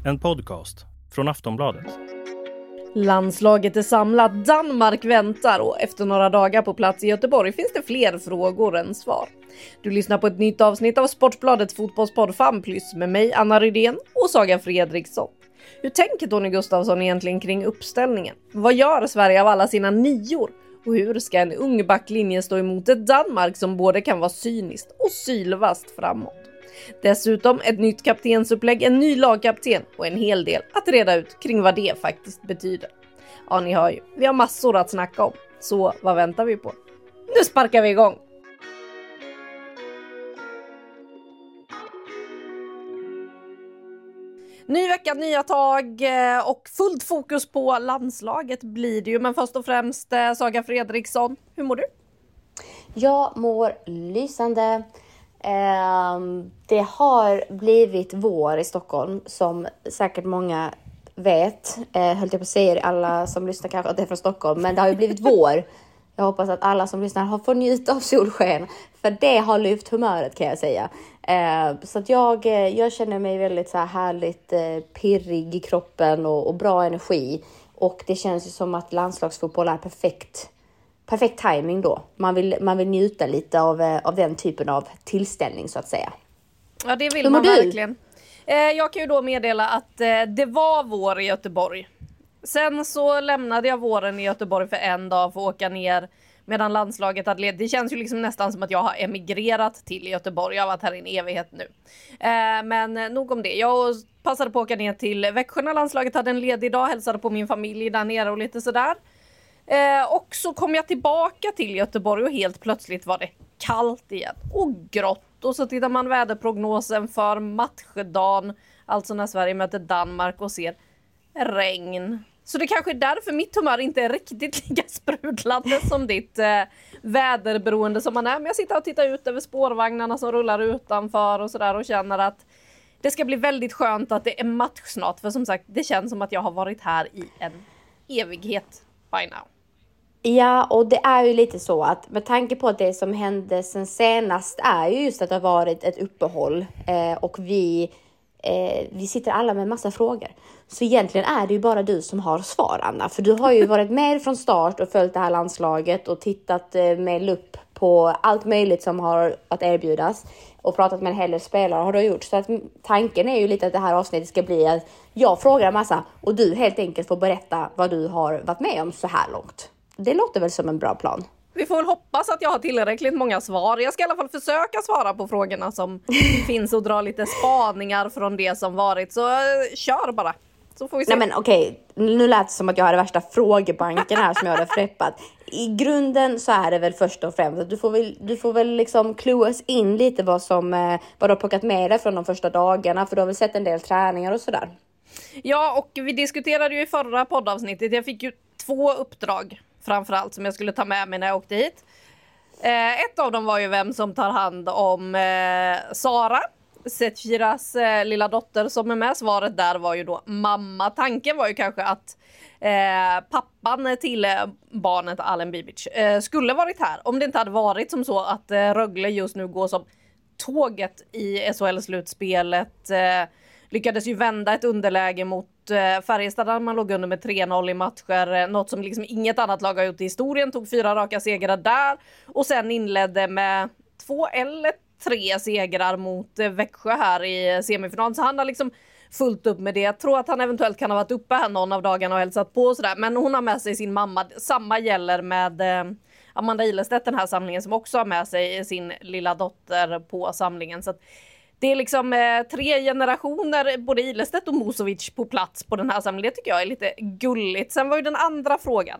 En podcast från Aftonbladet. Landslaget är samlat, Danmark väntar och efter några dagar på plats i Göteborg finns det fler frågor än svar. Du lyssnar på ett nytt avsnitt av Sportbladets fotbollspodd FanPlus med mig, Anna Rydén och Saga Fredriksson. Hur tänker Tony Gustafsson egentligen kring uppställningen? Vad gör Sverige av alla sina nior? Och hur ska en ung backlinje stå emot ett Danmark som både kan vara cyniskt och sylvast framåt? Dessutom ett nytt kaptensupplägg, en ny lagkapten och en hel del att reda ut kring vad det faktiskt betyder. Ja, ni hör ju, vi har massor att snacka om. Så vad väntar vi på? Nu sparkar vi igång! Ny vecka, nya tag och fullt fokus på landslaget blir det ju. Men först och främst Saga Fredriksson, hur mår du? Jag mår lysande. Det har blivit vår i Stockholm som säkert många vet. Höll jag på att säga alla som lyssnar kanske att det är från Stockholm. Men det har ju blivit vår. Jag hoppas att alla som lyssnar har fått njuta av solsken. För det har lyft humöret kan jag säga. Så att jag känner mig väldigt så här härligt pirrig i kroppen och bra energi. Och det känns ju som att landslagsfotboll är perfekt timing då. Man vill njuta lite av den typen av tillställning så att säga. Ja, det vill man verkligen. Jag kan ju då meddela att det var vår i Göteborg. Sen så lämnade jag våren i Göteborg för en dag för att åka ner medan landslaget hade led. Det känns ju liksom nästan som att jag har emigrerat till Göteborg. Jag har varit här i en evighet nu. Men nog om det. Jag passade på att åka ner till Växjö när landslaget hade en ledig dag. Hälsade på min familj där nere och lite sådär. Och så kom jag tillbaka till Göteborg och helt plötsligt var det kallt igen och grått. Och så tittar man väderprognosen för matchdagen, alltså när Sverige möter Danmark och ser regn. Så det kanske är därför mitt humör inte är riktigt lika sprudlande som ditt väderberoende som man är. Men jag sitter och tittar ut över spårvagnarna som rullar utanför och sådär och känner att det ska bli väldigt skönt att det är match snart. För som sagt, det känns som att jag har varit här i en evighet by now. Ja, och det är ju lite så att med tanke på att det som hände sen senast är ju just att det har varit ett uppehåll och vi sitter alla med en massa frågor. Så egentligen är det ju bara du som har svar, Anna. För du har ju varit med från start och följt det här landslaget och tittat med lupp på allt möjligt som har att erbjudas. Och pratat med en hel del spelare har du gjort. Så att tanken är ju lite att det här avsnittet ska bli att jag frågar en massa och du helt enkelt får berätta vad du har varit med om så här långt. Det låter väl som en bra plan. Vi får väl hoppas att jag har tillräckligt många svar. Jag ska i alla fall försöka svara på frågorna som finns och dra lite spaningar från det som varit. Så kör bara. Så får vi se. Nej men okej, nu lät det som att jag hade värsta frågebanken här som jag hade freppat. I grunden så är det väl först och främst att du får väl liksom cluas in lite vad du har plockat med dig från de första dagarna. För du har väl sett en del träningar och sådär. Ja, och vi diskuterade ju i förra poddavsnittet. Jag fick ju 2 uppdrag framförallt som jag skulle ta med mig när jag åkte hit. Ett av dem var ju vem som tar hand om Sara, Setfiras lilla dotter som är med. Svaret där var ju då mamma. Tanken var ju kanske att pappan till barnet Alen Bibic skulle varit här. Om det inte hade varit som så att Rögle just nu går som tåget i SHL-slutspelet. Lyckades ju vända ett underläge mot Färjestad där man låg under med 3-0 i matcher. Något som liksom inget annat lag har gjort i historien. Tog 4 raka segrar där. Och sen inledde med 2 eller 3 segrar mot Växjö här i semifinalen. Så han har liksom fullt upp med det. Jag tror att han eventuellt kan ha varit uppe här någon av dagarna och hälsat på och sådär. Men hon har med sig sin mamma. Samma gäller med Amanda Ilestedt, den här samlingen, som också har med sig sin lilla dotter på samlingen. Så att det är liksom 3 generationer, både Ilestedt och Musovic på plats på den här samlingen. Det tycker jag är lite gulligt. Sen var ju den andra frågan.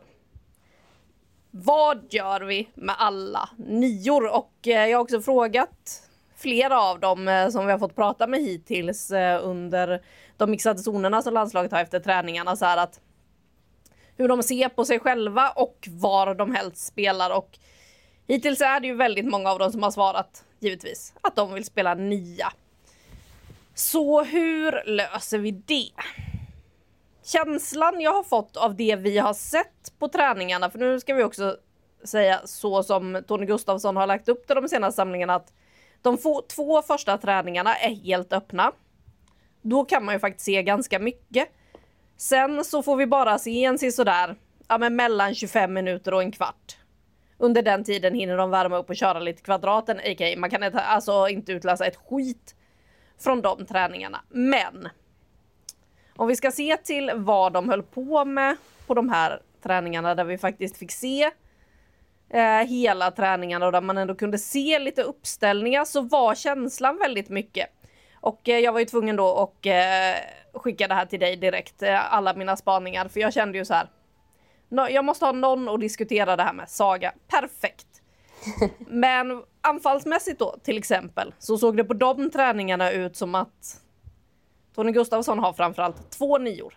Vad gör vi med alla nior? Och jag har också frågat flera av dem som vi har fått prata med hittills under de mixade zonerna som landslaget har efter träningarna. Så här att hur de ser på sig själva och var de helst spelar. Och hittills är det ju väldigt många av dem som har svarat, givetvis, att de vill spela 9. Så hur löser vi det? Känslan jag har fått av det vi har sett på träningarna, för nu ska vi också säga så som Tony Gustafsson har lagt upp till de senaste samlingarna, att de 2 första träningarna är helt öppna. då kan man ju faktiskt se ganska mycket. Sen så får vi bara se en sådär, men mellan 25 minuter och en kvart. Under den tiden hinner de värma upp och köra lite kvadraten. A.k.a. man kan inte utläsa ett skit från de träningarna. Men om vi ska se till vad de höll på med på de här träningarna där vi faktiskt fick se hela träningarna och där man ändå kunde se lite uppställningar, så var känslan väldigt mycket. Och jag var ju tvungen då att skicka det här till dig direkt, alla mina spaningar. För jag kände ju så här, jag måste ha någon att diskutera det här med. Saga, perfekt. Men anfallsmässigt då, till exempel, så såg det på de träningarna ut som att Tony Gustafsson har framförallt 2 nior.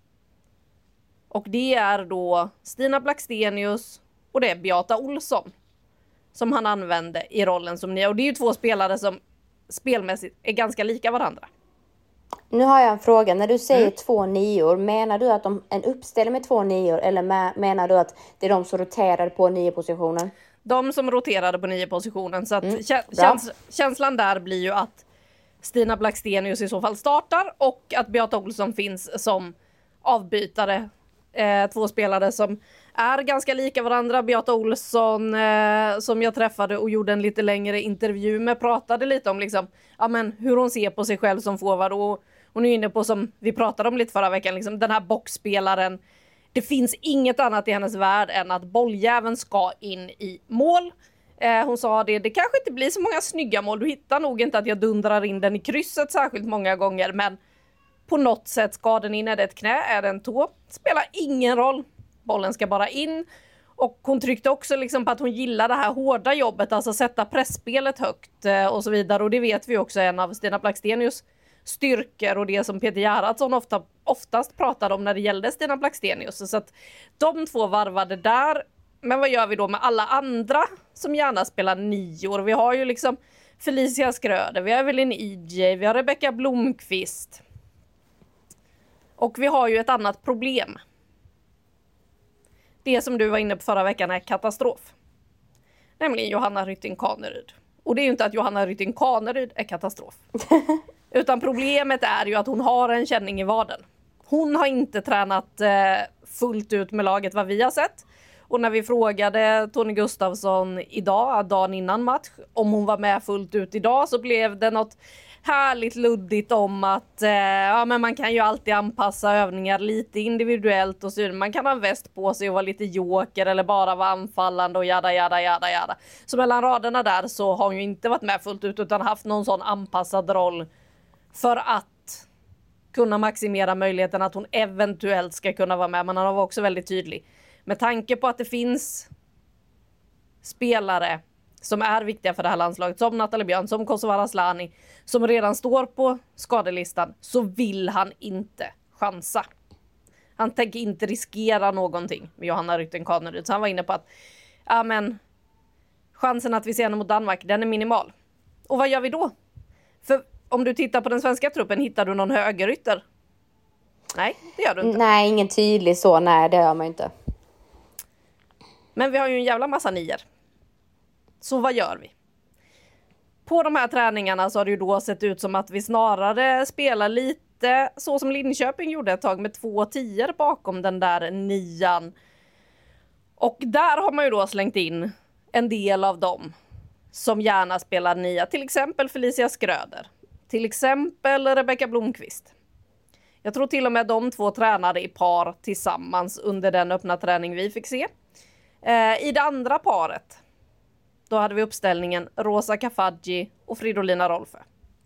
Och det är då Stina Blackstenius och det är Beata Olsson som han använde i rollen som nia. Och det är ju 2 spelare som spelmässigt är ganska lika varandra. Nu har jag en fråga. När du säger 2 nior, menar du att en uppställning med 2 nior eller menar du att det är de som roterar på 9-positionen? De som roterade på 9-positionen. Så att känslan där blir ju att Stina Blackstenius i så fall startar och att Beata Olsson finns som avbytare. 2 spelare som är ganska lika varandra. Beata Olsson som jag träffade och gjorde en lite längre intervju med, pratade lite om liksom, hur hon ser på sig själv som forward, och hon är inne på, som vi pratade om lite förra veckan, liksom, den här boxspelaren. Det finns inget annat i hennes värld än att bolljäveln ska in i mål. Hon sa det kanske inte blir så många snygga mål. Du hittar nog inte att jag dundrar in den i krysset särskilt många gånger, men på något sätt ska den in. Är det ett knä? Är det en tå? Spelar ingen roll. Bollen ska bara in. Och hon tryckte också liksom på att hon gillar det här hårda jobbet, alltså sätta pressspelet högt och så vidare. Och det vet vi också är en av Stina Blackstenius styrkor och det som Peter Gerhardsson oftast pratade om när det gällde Stina Blackstenius. Så att de 2 varvade där. Men vad gör vi då med alla andra som gärna spelar nior? Vi har ju liksom Felicia Skröder, vi har Evelyn EJ, vi har Rebecka Blomqvist. Och vi har ju ett annat problem. Det som du var inne på förra veckan är katastrof. Nämligen Johanna Rytting Kaneryd. Och det är ju inte att Johanna Rytting Kaneryd är katastrof. Utan problemet är ju att hon har en känning i vaden. Hon har inte tränat fullt ut med laget vad vi har sett. Och när vi frågade Tony Gustafsson idag, dagen innan match, om hon var med fullt ut idag, så blev det något härligt luddigt om att men man kan ju alltid anpassa övningar lite individuellt och så. Man kan ha en väst på sig och vara lite joker eller bara vara anfallande och jada. Så mellan raderna där så har hon ju inte varit med fullt ut utan haft någon sån anpassad roll för att kunna maximera möjligheten att hon eventuellt ska kunna vara med. Men han var också väldigt tydlig. Med tanke på att det finns spelare som är viktiga för det här landslaget, som Nathalie Björn, som Kosovare Asllani, som redan står på skadelistan, så vill han inte chansa. Han tänker inte riskera någonting med Johanna Rytting Kaneryd. Så han var inne på att chansen att vi ser henne mot Danmark, den är minimal. Och vad gör vi då? För om du tittar på den svenska truppen, hittar du någon högerytter? Nej, det gör du inte. Nej, ingen tydlig så. Nej, det gör man inte. Men vi har ju en jävla massa nior. Så vad gör vi? På de här träningarna så har det ju då sett ut som att vi snarare spelar lite så som Linköping gjorde ett tag, med 2 10 bakom den där 9. Och där har man ju då slängt in en del av dem som gärna spelar 9. Till exempel Felicia Skröder. Till exempel Rebecka Blomqvist. Jag tror till och med de 2 tränade i par tillsammans under den öppna träning vi fick se. I det andra paret, då hade vi uppställningen Rosa Kafaji och Fridolina Rolfö.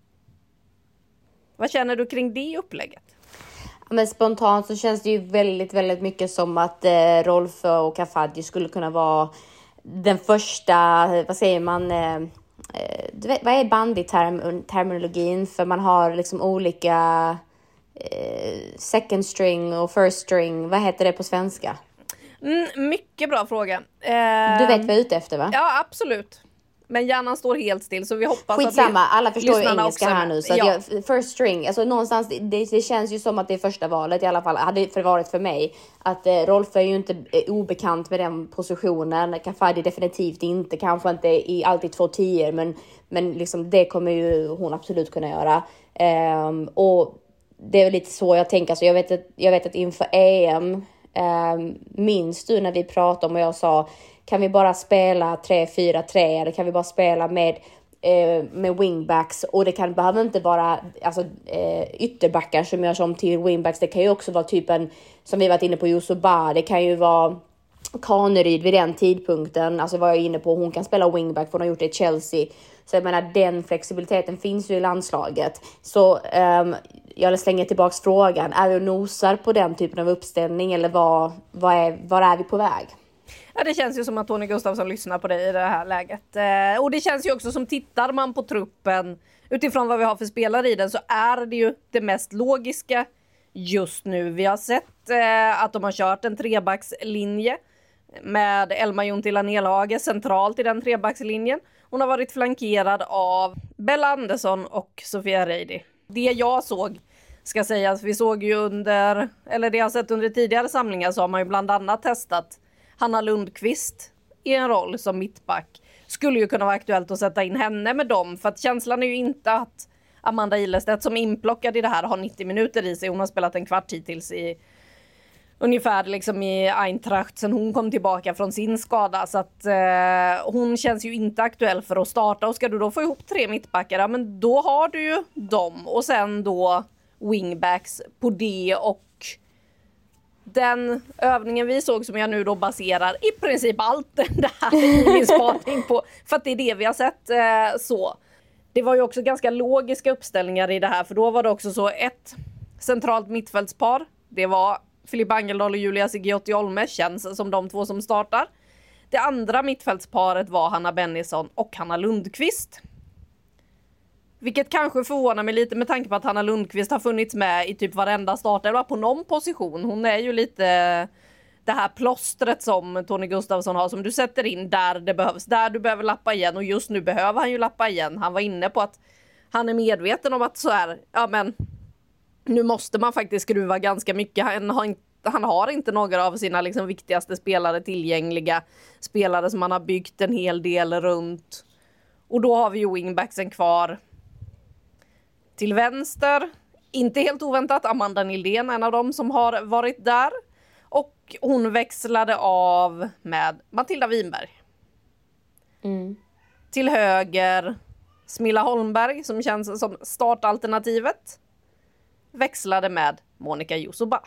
Vad känner du kring det upplägget? Men spontant så känns det ju väldigt, väldigt mycket som att Rolfö och Kafaji skulle kunna vara den första, vad säger man, vad är bandy-terminologin? För man har liksom olika second string och first string. Vad heter det på svenska? Mycket bra fråga. Du vet vad jag är ute efter, va? Ja, absolut. Men hjärnan står helt still, så vi hoppas skitsamma, att alla förstår ju engelska här nu. Så ja. att first string, alltså någonstans, det känns ju som att det är första valet i alla fall. Hade det varit för mig. Att Rolf är ju inte obekant med den positionen. Kafaji definitivt inte. Kanske inte i alltid 2-10, men liksom det kommer ju hon absolut kunna göra. Och det är lite så jag tänker. Alltså jag vet att inför EM, minns du när vi pratade om och jag sa, kan vi bara spela 3-4-3 eller kan vi bara spela med wingbacks, och det behöver inte vara ytterbackar som görs om till wingbacks. Det kan ju också vara typen som vi varit inne på, Yusuba. Det kan ju vara Kaneryd vid den tidpunkten. Alltså var jag inne på, hon kan spela wingback för hon har gjort det i Chelsea. Så jag menar, den flexibiliteten finns ju i landslaget. Så jag slänger tillbaks frågan, är vi och nosar på den typen av uppställning eller var är vi på väg? Ja, det känns ju som att Tony Gustafsson lyssnar på dig i det här läget. Och det känns ju också som, tittar man på truppen utifrån vad vi har för spelare i den, så är det ju det mest logiska just nu. Vi har sett att de har kört en trebackslinje med Elma Juntila Nelhage centralt i den trebackslinjen. Hon har varit flankerad av Bella Andersson och Sofia Reidi. Det jag såg, ska sägas, vi såg ju det jag har sett under tidigare samlingar, så har man ju bland annat testat Hanna Lundqvist i en roll som mittback. Skulle ju kunna vara aktuellt att sätta in henne med dem, för att känslan är ju inte att Amanda Ilestedt som inplockad i det här har 90 minuter i sig. Hon har spelat en kvart hittills ungefär liksom i Eintracht sen hon kom tillbaka från sin skada. Så att hon känns ju inte aktuell för att starta. Och ska du då få ihop 3 mittbackar, ja, men då har du ju dem. Och sen då wingbacks på det, och den övningen vi såg, som jag nu då baserar i princip allt det här i min spaning på, för att det är det vi har sett så. Det var ju också ganska logiska uppställningar i det här, för då var det också så ett centralt mittfältspar. Det var Filippa Angeldal och Julia Sigiotti Olme, känns som de 2 som startar. Det andra mittfältsparet var Hanna Bennison och Hanna Lundqvist. Vilket kanske förvånar mig lite med tanke på att Hanna Lundqvist har funnits med i typ varenda startelva på någon position. Hon är ju lite det här plåstret som Tony Gustafsson har, som du sätter in där det behövs. Där du behöver lappa igen, och just nu behöver han ju lappa igen. Han var inne på att han är medveten om att så här, ja men nu måste man faktiskt skruva ganska mycket. Han har inte några av sina liksom viktigaste spelare tillgängliga. Spelare som han har byggt en hel del runt. Och då har vi ju wingbacksen kvar. Till vänster, inte helt oväntat, Amanda Nildén, en av dem som har varit där. Och hon växlade av med Matilda Winberg. Till höger, Smilla Holmberg, som känns som startalternativet. Växlade med Monica Yusuba.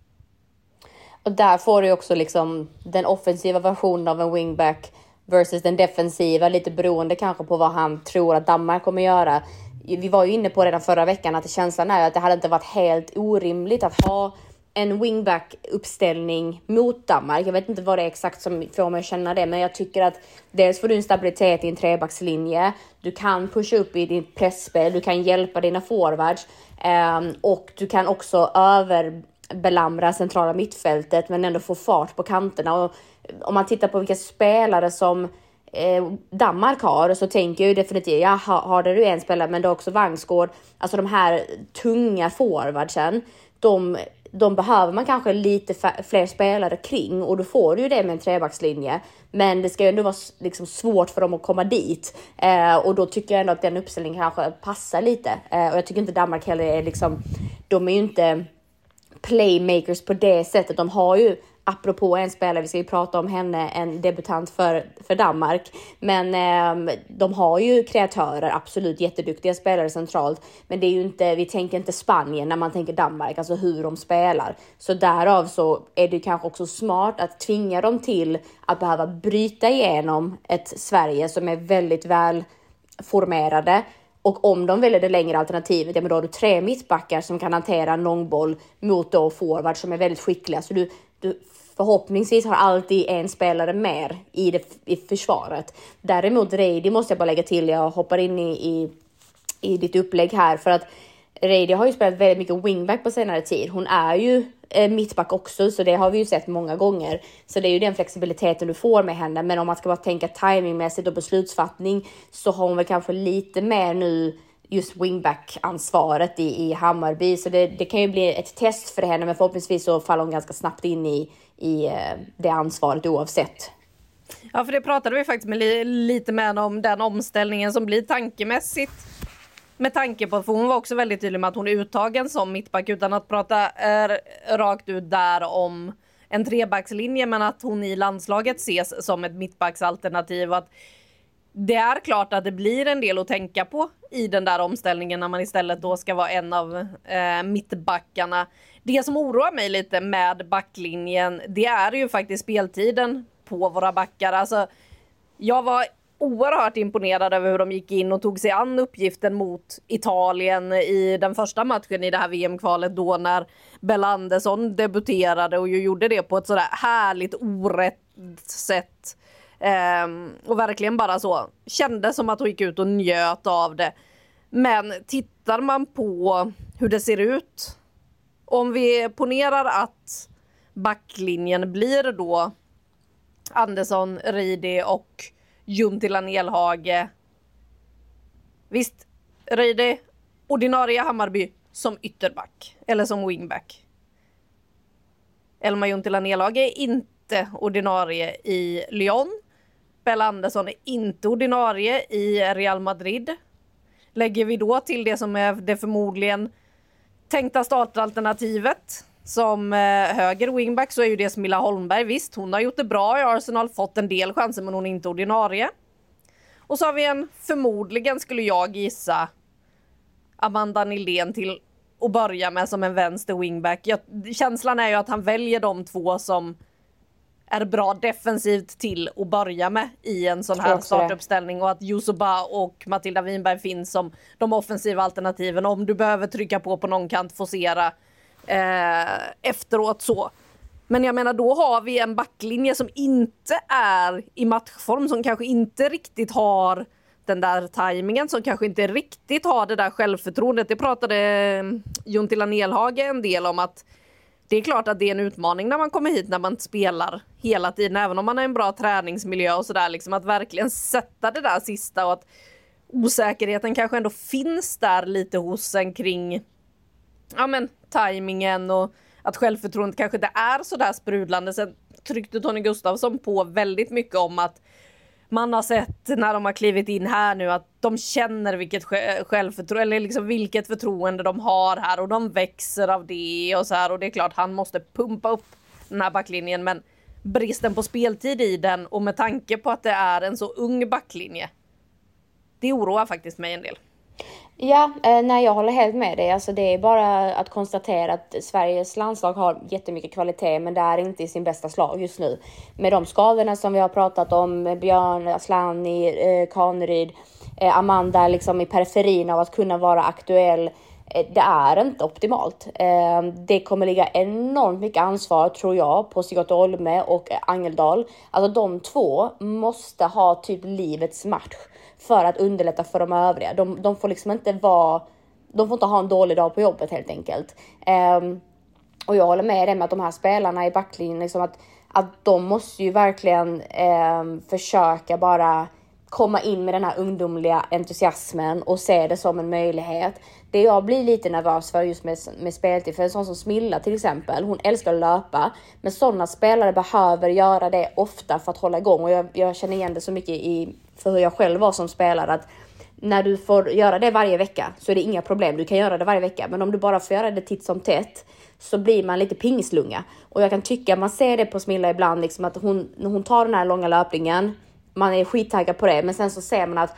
Och där får du också liksom den offensiva versionen av en wingback versus den defensiva, lite beroende kanske på vad han tror att Danmark kommer göra. Vi var ju inne på redan förra veckan att känslan är att det hade inte varit helt orimligt att ha en wingback-uppställning mot Danmark. Jag vet inte vad det är exakt som får mig att känna det, men jag tycker att dels får du en stabilitet i en trebackslinje. Du kan pusha upp i ditt pressspel, du kan hjälpa dina forwards och du kan också överbelamra centrala mittfältet men ändå få fart på kanterna. Och om man tittar på vilka spelare som Danmark har, så tänker jag ju definitivt, har du en spelare, men det är också Vangsgård, alltså de här tunga forwardsen, de behöver man kanske lite fler spelare kring, och då får du ju det med en trebackslinje, men det ska ju ändå vara liksom svårt för dem att komma dit, och då tycker jag ändå att den uppställningen kanske passar lite, och jag tycker inte Danmark heller är liksom, de är ju inte playmakers på det sättet. De har ju, apropå en spelare, vi ska ju prata om henne, en debutant för Danmark. Men de har ju kreatörer, absolut jätteduktiga spelare centralt. Men det är ju inte, vi tänker inte Spanien när man tänker Danmark, alltså hur de spelar. Så därav så är det kanske också smart att tvinga dem till att behöva bryta igenom ett Sverige som är väldigt väl formerade. Och om de väljer det längre alternativet, ja, men då har du 3 mittbackar som kan hantera en långboll mot då forward som är väldigt skickliga. Så du förhoppningsvis har alltid en spelare mer i försvaret. Däremot Reidi måste jag bara lägga till, jag hoppar in i ditt upplägg här, för att Reidi har ju spelat väldigt mycket wingback på senare tid. Hon är ju mittback också, så det har vi ju sett många gånger. Så det är ju den flexibiliteten du får med henne. Men om man ska bara tänka timingmässigt och beslutsfattning, så har hon väl kanske lite mer nu just wingback-ansvaret i Hammarby. Så det kan ju bli ett test för henne, men förhoppningsvis så faller hon ganska snabbt in i det ansvaret oavsett. Ja, för det pratade vi faktiskt lite med om den omställningen som blir tankemässigt. Med tanke på, för hon var också väldigt tydlig med att hon är uttagen som mittback utan att prata rakt ut där om en trebackslinje, men att hon i landslaget ses som ett mittbacksalternativ och att det är klart att det blir en del att tänka på i den där omställningen när man istället då ska vara en av mittbackarna. Det som oroar mig lite med backlinjen, det är ju faktiskt speltiden på våra backar. Alltså, jag var oerhört imponerad över hur de gick in och tog sig an uppgiften mot Italien i den första matchen i det här VM-kvalet då när Bella Andersson debuterade och ju gjorde det på ett sådär härligt orätt sätt. Och verkligen bara så kändes som att hon gick ut och njöt av det. Men tittar man på hur det ser ut, om vi ponerar att backlinjen blir då Andersson, Reidi och Juntila Nelhage. Visst, Reidi ordinarie Hammarby som ytterback eller som wingback. Elma Juntila Nelhage är inte ordinarie i Lyon. Bella Andersson är inte ordinarie i Real Madrid. Lägger vi då till det som är det förmodligen tänkta startalternativet som höger wingback, så är ju det Smilla Holmberg. Visst, hon har gjort det bra i Arsenal, fått en del chanser, men hon är inte ordinarie. Och så har vi en, förmodligen skulle jag gissa, Amanda Nildén till att börja med som en vänster wingback. Känslan är ju att han väljer de två som är bra defensivt till att börja med i en sån här startuppställning, och att Yusuba och Matilda Winberg finns som de offensiva alternativen om du behöver trycka på någon kant, forcera efteråt så. Men jag menar, då har vi en backlinje som inte är i matchform, som kanske inte riktigt har den där tajmingen, som kanske inte riktigt har det där självförtroendet. Det pratade Juntila Nelhage en del om, att det är klart att det är en utmaning när man kommer hit, när man spelar hela tiden, även om man har en bra träningsmiljö och sådär, liksom att verkligen sätta det där sista, och att osäkerheten kanske ändå finns där lite hos en kring tajmingen, och att självförtroendet kanske inte är så där sprudlande. Sen tryckte Tony Gustafsson på väldigt mycket om att man har sett när de har klivit in här nu att de känner vilket självförtroende, eller liksom vilket förtroende de har här, och de växer av det och så här. Och det är klart, han måste pumpa upp den här backlinjen, men bristen på speltid i den, och med tanke på att det är en så ung backlinje, det oroar faktiskt mig en del. Ja, nej, jag håller helt med dig. Alltså, det är bara att konstatera att Sveriges landslag har jättemycket kvalitet, men det är inte i sin bästa slag just nu. Med de skadorna som vi har pratat om, Björn, Aslani, Kaneryd, Amanda liksom i periferin av att kunna vara aktuell, det är inte optimalt. Det kommer ligga enormt mycket ansvar, tror jag, på Sigurd Olme och Angeldal. Alltså de två måste ha typ livets match för att underlätta för de övriga. De får liksom inte vara, de får inte ha en dålig dag på jobbet helt enkelt. Och jag håller med dig med att de här spelarna i backlinjen, liksom att de måste ju verkligen försöka bara komma in med den här ungdomliga entusiasmen och se det som en möjlighet. Det jag blir lite nervös för just med speltid, för en sån som Smilla till exempel, hon älskar att löpa, men sådana spelare behöver göra det ofta för att hålla igång. Och jag känner igen det så mycket för hur jag själv var som spelare, att när du får göra det varje vecka så är det inga problem, du kan göra det varje vecka, men om du bara får göra det titt som tätt så blir man lite pingslunga. Och jag kan tycka, man ser det på Smilla ibland, liksom att när hon tar den här långa löpningen, man är skittaggad på det, men sen så ser man att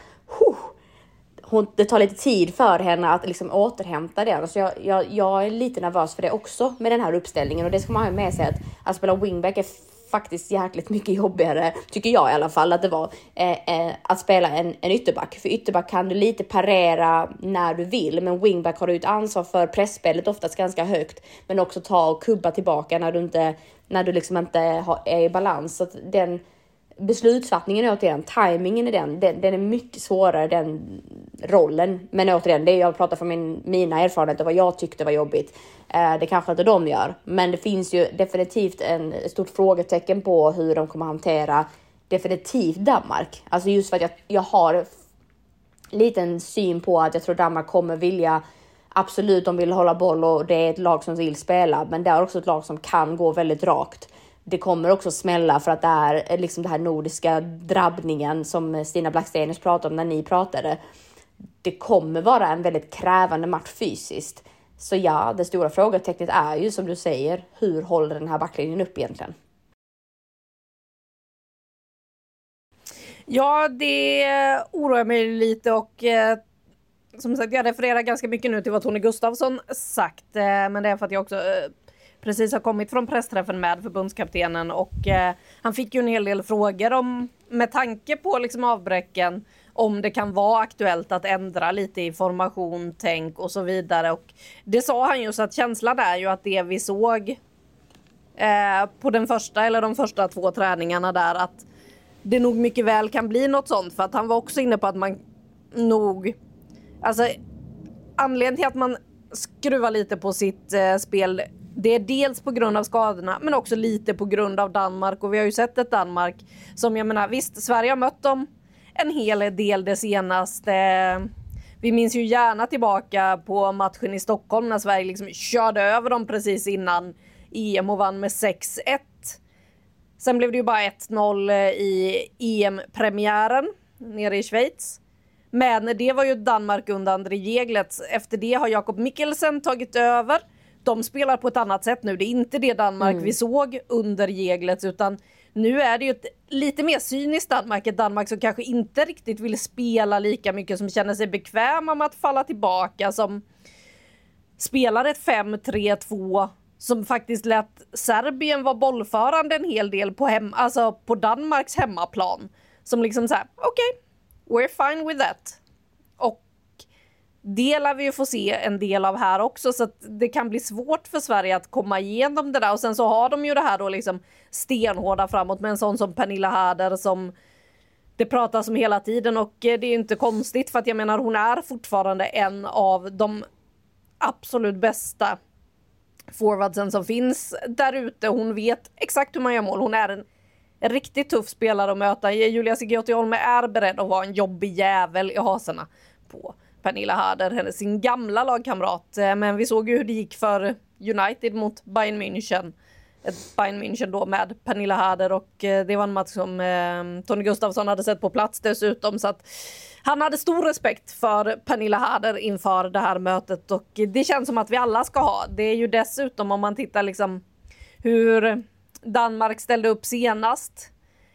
det tar lite tid för henne att liksom återhämta det. Så jag är lite nervös för det också med den här uppställningen, och det ska man ha med sig, att spela wingback är faktiskt jäkligt mycket jobbigare, tycker jag i alla fall, att det var att spela en ytterback. För ytterback kan du lite parera när du vill, men wingback har du ett ansvar för pressspelet oftast ganska högt, men också ta och kubba tillbaka när du liksom inte är i balans. Så att den beslutsfattningen är återigen, tajmingen i den är mycket svårare, den rollen. Men återigen, det jag pratar från mina erfarenheter, vad jag tyckte var jobbigt. Det kanske inte de gör, men det finns ju definitivt ett stort frågetecken på hur de kommer hantera definitivt Danmark. Alltså just för att jag har liten syn på att jag tror Danmark kommer vilja, absolut de vill hålla boll och det är ett lag som vill spela, men det är också ett lag som kan gå väldigt rakt. Det kommer också smälla för att det är liksom det här nordiska drabbningen som Stina Blackstenius pratade om när ni pratade. det kommer vara en väldigt krävande match fysiskt. Så ja, det stora frågetecknet är ju som du säger, hur håller den här backlinjen upp egentligen? Ja, det oroar mig lite och som sagt, jag refererar ganska mycket nu till vad Tony Gustafsson sagt. Men det är för att jag också precis har kommit från pressträffen med förbundskaptenen och han fick ju en hel del frågor om, med tanke på liksom avbräcken, om det kan vara aktuellt att ändra lite i formation, tänk och så vidare. Och det sa han ju, så att känslan är ju att det vi såg på den första eller de första 2 träningarna där, att det nog mycket väl kan bli något sånt. För att han var också inne på att man nog, alltså anledningen till att man skruvar lite på sitt spel, det är dels på grund av skadorna men också lite på grund av Danmark. Och vi har ju sett ett Danmark som, jag menar, visst, Sverige har mött dem en hel del det senaste. Vi minns ju gärna tillbaka på matchen i Stockholm när Sverige liksom körde över dem precis innan EM och vann med 6-1. Sen blev det ju bara 1-0 i EM-premiären nere i Schweiz. Men det var ju Danmark under André Jäglets. Efter det har Jakob Mikkelsen tagit över. De spelar på ett annat sätt nu. Det är inte det Danmark vi såg under Jäglets, utan nu är det ju ett lite mer cyniskt Danmark. Ett Danmark som kanske inte riktigt vill spela lika mycket, som känner sig bekväma med att falla tillbaka, som spelar ett 5-3-2, som faktiskt lät Serbien vara bollförande en hel del på Danmarks hemmaplan. Som liksom så här, okej, we're fine with that. Och det lär vi ju få se en del av här också, så att det kan bli svårt för Sverige att komma igenom det där. Och sen så har de ju det här då liksom stenhårda framåt med en sån som Pernilla Harder som det pratas om hela tiden. Och det är ju inte konstigt, för att jag menar, hon är fortfarande en av de absolut bästa forwardsen som finns där ute. Hon vet exakt hur man gör mål. Hon är en riktigt tuff spelare att möta. Julia Sigurdsholm är beredd att vara en jobbig jävel i haserna på Pernilla Harder, sin gamla lagkamrat. Men vi såg ju hur det gick för United mot Bayern München. Ett Bayern München då med Pernilla Harder, och det var en match som Tony Gustafsson hade sett på plats dessutom, så att han hade stor respekt för Pernilla Harder inför det här mötet, och det känns som att vi alla ska ha. Det är ju dessutom, om man tittar liksom hur Danmark ställde upp senast.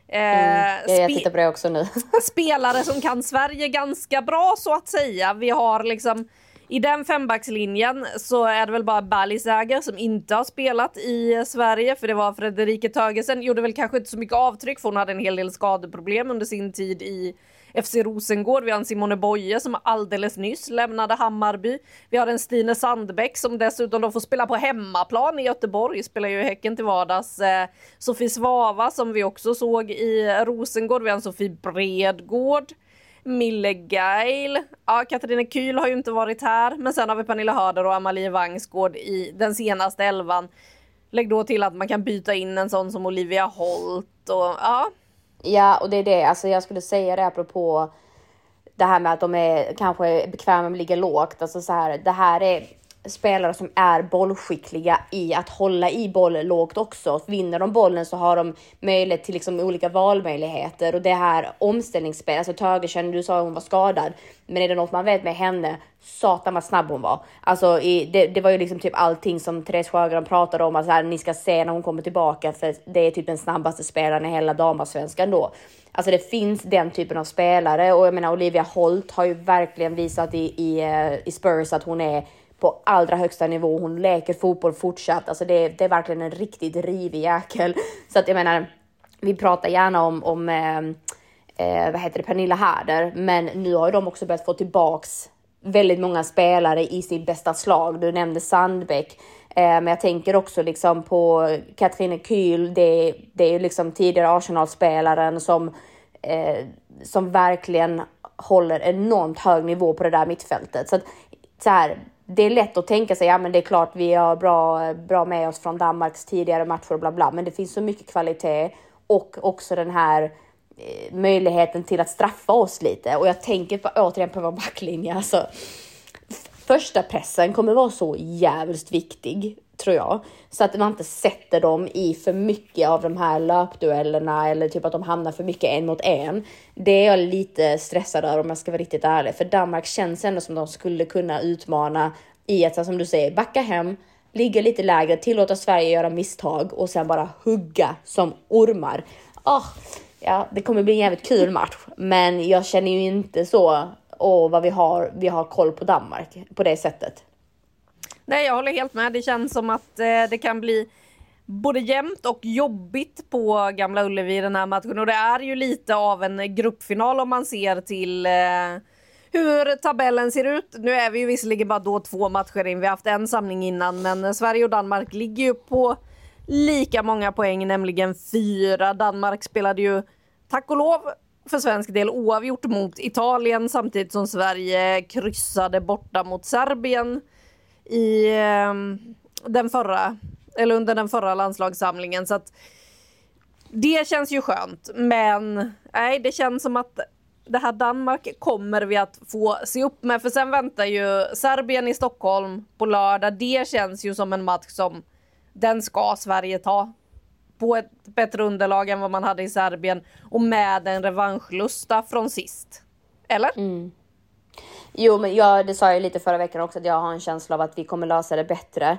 Jag tittar på det också nu. Spelare som kan Sverige ganska bra, så att säga. Vi har liksom i den fembackslinjen så är det väl bara Balisäger som inte har spelat i Sverige, för det var Frederike Törgesen. Gjorde väl kanske inte så mycket avtryck, för hon hade en hel del skadeproblem under sin tid i FC Rosengård. Vi har en Simone Boye som alldeles nyss lämnade Hammarby. Vi har en Stine Sandbäck som dessutom då får spela på hemmaplan i Göteborg. Spelar ju i Häcken till vardags. Sofie Svava som vi också såg i Rosengård. Vi har en Sofie Bredgård. Mille Geil. Ja, Katarina Kyhl har ju inte varit här. Men sen har vi Pernilla Harder och Amalie Vangsgård i den senaste 11. Lägg då till att man kan byta in en sån som Olivia Holt. Och ja. Ja, och det är det. Alltså jag skulle säga det apropå det här med att de är kanske bekväma med att ligga lågt. Alltså så här, det här är spelare som är bollskickliga i att hålla i boll lågt också. Vinner de bollen så har de möjlighet till liksom olika valmöjligheter. Och det här omställningsspel, alltså Törgesen, du sa att hon var skadad. Men är det något man vet med henne, satan vad snabb hon var. Alltså det var ju liksom typ allting som Therese Sjögren pratade om. Att så här, ni ska se när hon kommer tillbaka, för det är typ den snabbaste spelaren i hela damallsvenskan då. Alltså det finns den typen av spelare. Och jag menar, Olivia Holt har ju verkligen visat i Spurs att hon är på allra högsta nivå. Hon leker fotboll fortsatt. Alltså det är verkligen en riktigt rivig jäkel. Så att jag menar, vi pratar gärna om Pernilla Harder. Men nu har ju de också börjat få tillbaks väldigt många spelare i sitt bästa slag. Du nämnde Sandbäck. Men jag tänker också liksom på Katrine Kyhl. Det är ju liksom tidigare Arsenal-spelaren som verkligen håller enormt hög nivå på det där mittfältet. Så här, det är lätt att tänka sig, ja men det är klart vi har bra med oss från Danmarks tidigare matcher och bla bla. Men det finns så mycket kvalitet och också den här möjligheten till att straffa oss lite. Och jag tänker återigen på vår backlinje. Alltså, första pressen kommer vara så jävligt viktig, tror jag. Så att man inte sätter dem i för mycket av de här löpduellerna eller typ att de hamnar för mycket en mot en. Det är jag lite stressad över om jag ska vara riktigt ärlig. För Danmark känns ändå som de skulle kunna utmana i att, som du säger, backa hem, ligga lite lägre, tillåta Sverige göra misstag och sen bara hugga som ormar. Ja, det kommer bli en jävligt kul match. Men jag känner ju inte så, vad vi har koll på Danmark på det sättet. Nej, jag håller helt med. Det känns som att det kan bli både jämnt och jobbigt på Gamla Ullevi i den här matchen. Och det är ju lite av en gruppfinal om man ser till hur tabellen ser ut. Nu är vi ju visserligen bara då 2 matcher in. Vi har haft en samling innan, men Sverige och Danmark ligger ju på lika många poäng, nämligen 4. Danmark spelade ju, tack och lov för svensk del, oavgjort mot Italien samtidigt som Sverige kryssade borta mot Serbien i under den förra landslagssamlingen. Så att det känns ju skönt, men nej, det känns som att det här Danmark kommer vi att få se upp med, för sen väntar ju Serbien i Stockholm på lördag. Det känns ju som en match som den ska Sverige ta på ett bättre underlag än vad man hade i Serbien och med en revanschlusta från sist. Eller? Jo, men det sa jag lite förra veckan också, att jag har en känsla av att vi kommer lösa det bättre.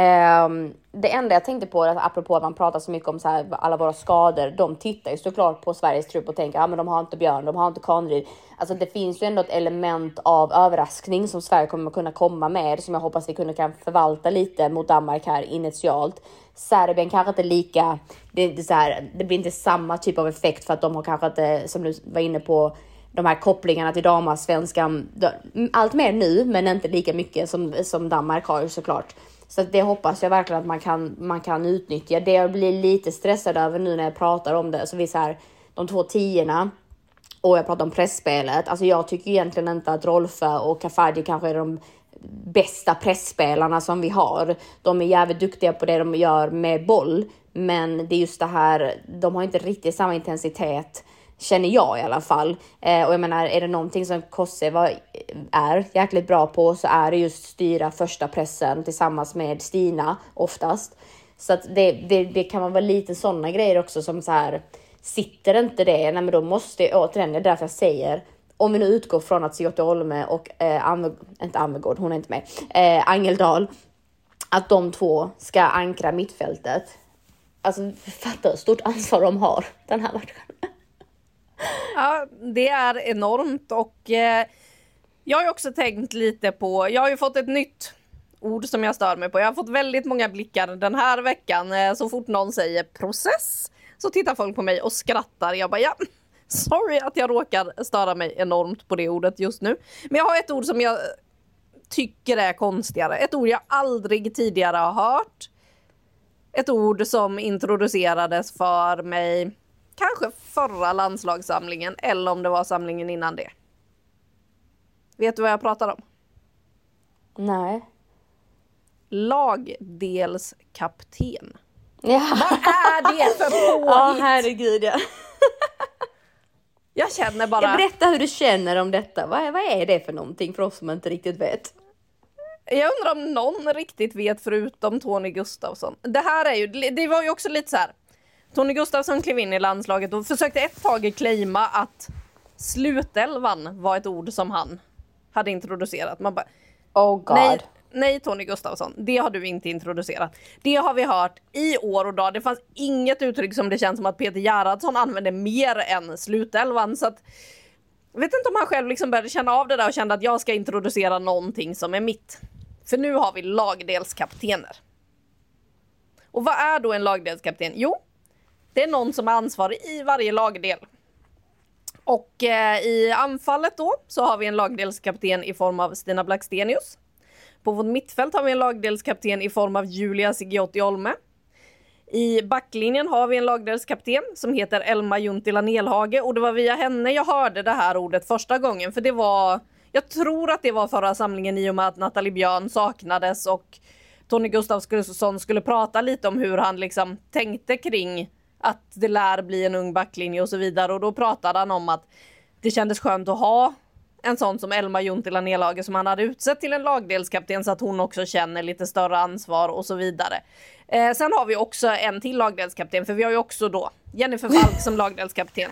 Det enda jag tänkte på, apropå att man pratar så mycket om så här, alla våra skador, de tittar ju såklart på Sveriges trupp och tänker, men de har inte Björn, de har inte Conryd. Alltså det finns ju ändå ett element av överraskning som Sverige kommer kunna komma med, som jag hoppas vi kan förvalta lite mot Danmark här initialt. Serbien kanske inte lika, det blir inte samma typ av effekt för att de har kanske inte, som du var inne på, de här kopplingarna till damarsvenskan allt mer nu, men inte lika mycket som Danmark har ju såklart. Så det hoppas jag verkligen att man kan utnyttja. Det jag blir lite stressad över nu när jag pratar om det, så vi så här, de 2 10:orna och jag pratar om pressspelet. Alltså jag tycker egentligen inte att Rolfö och Kafardi kanske är de bästa pressspelarna som vi har. De är jävligt duktiga på det de gör med boll, men det är just det här, de har inte riktigt samma intensitet, känner jag i alla fall. Och jag menar, är det någonting som Kosse är jäkligt bra på, så är det just styra första pressen tillsammans med Stina oftast. Så att det kan vara lite sådana grejer också som så här, sitter inte det, nej men då måste återigen, det är därför jag säger, om vi nu utgår från att Sigotte Olme och inte Ammergård, hon är inte med, Angeldal, att de 2 ska ankra mittfältet. Alltså fatta hur stort ansvar de har den här matchen. Ja, det är enormt, och jag har ju också tänkt lite på, jag har ju fått ett nytt ord som jag stör mig på. Jag har fått väldigt många blickar den här veckan. Så fort någon säger process så tittar folk på mig och skrattar. Jag bara, sorry att jag råkar störa mig enormt på det ordet just nu. Men jag har ett ord som jag tycker är konstigare. Ett ord jag aldrig tidigare har hört. Ett ord som introducerades för mig kanske förra landslagssamlingen, eller om det var samlingen innan det. Vet du vad jag pratar om? Nej. Lagdelskapten. Ja. Vad är det för påhitt? Ja, herregud, ja. Jag känner bara... Berätta hur du känner om detta. Vad är det för någonting för oss som inte riktigt vet? Jag undrar om någon riktigt vet förutom Tony Gustafsson. Det här är ju... Det var ju också lite så här... Tony Gustafsson klev in i landslaget och försökte ett tag claima att slutelvan var ett ord som han hade introducerat. Man bara, oh God. Nej Tony Gustafsson, det har du inte introducerat. Det har vi hört i år och dag. Det fanns inget uttryck som det känns som att Peter Gerhardsson använde mer än slutelvan. Så att, jag vet inte om han själv liksom började känna av det där och kände att jag ska introducera någonting som är mitt. För nu har vi lagdelskaptener. Och vad är då en lagdelskapten? Jo, det är någon som är ansvarig i varje lagdel. Och i anfallet då så har vi en lagdelskapten i form av Stina Blackstenius. På vårt mittfält har vi en lagdelskapten i form av Julia Sigiotti Olme. I backlinjen har vi en lagdelskapten som heter Elma Juntila Nelhage. Och det var via henne jag hörde det här ordet första gången. För det var, jag tror att det var förra samlingen i och med att Nathalie Björn saknades. Och Tony Gustafsson skulle prata lite om hur han liksom tänkte kring att det lär bli en ung backlinje och så vidare. Och då pratade han om att det kändes skönt att ha en sån som Elma Juntila Nerlager som han hade utsett till en lagdelskapten så att hon också känner lite större ansvar och så vidare. Sen har vi också en till lagdelskapten, för vi har ju också då Jennifer Falk som lagdelskapten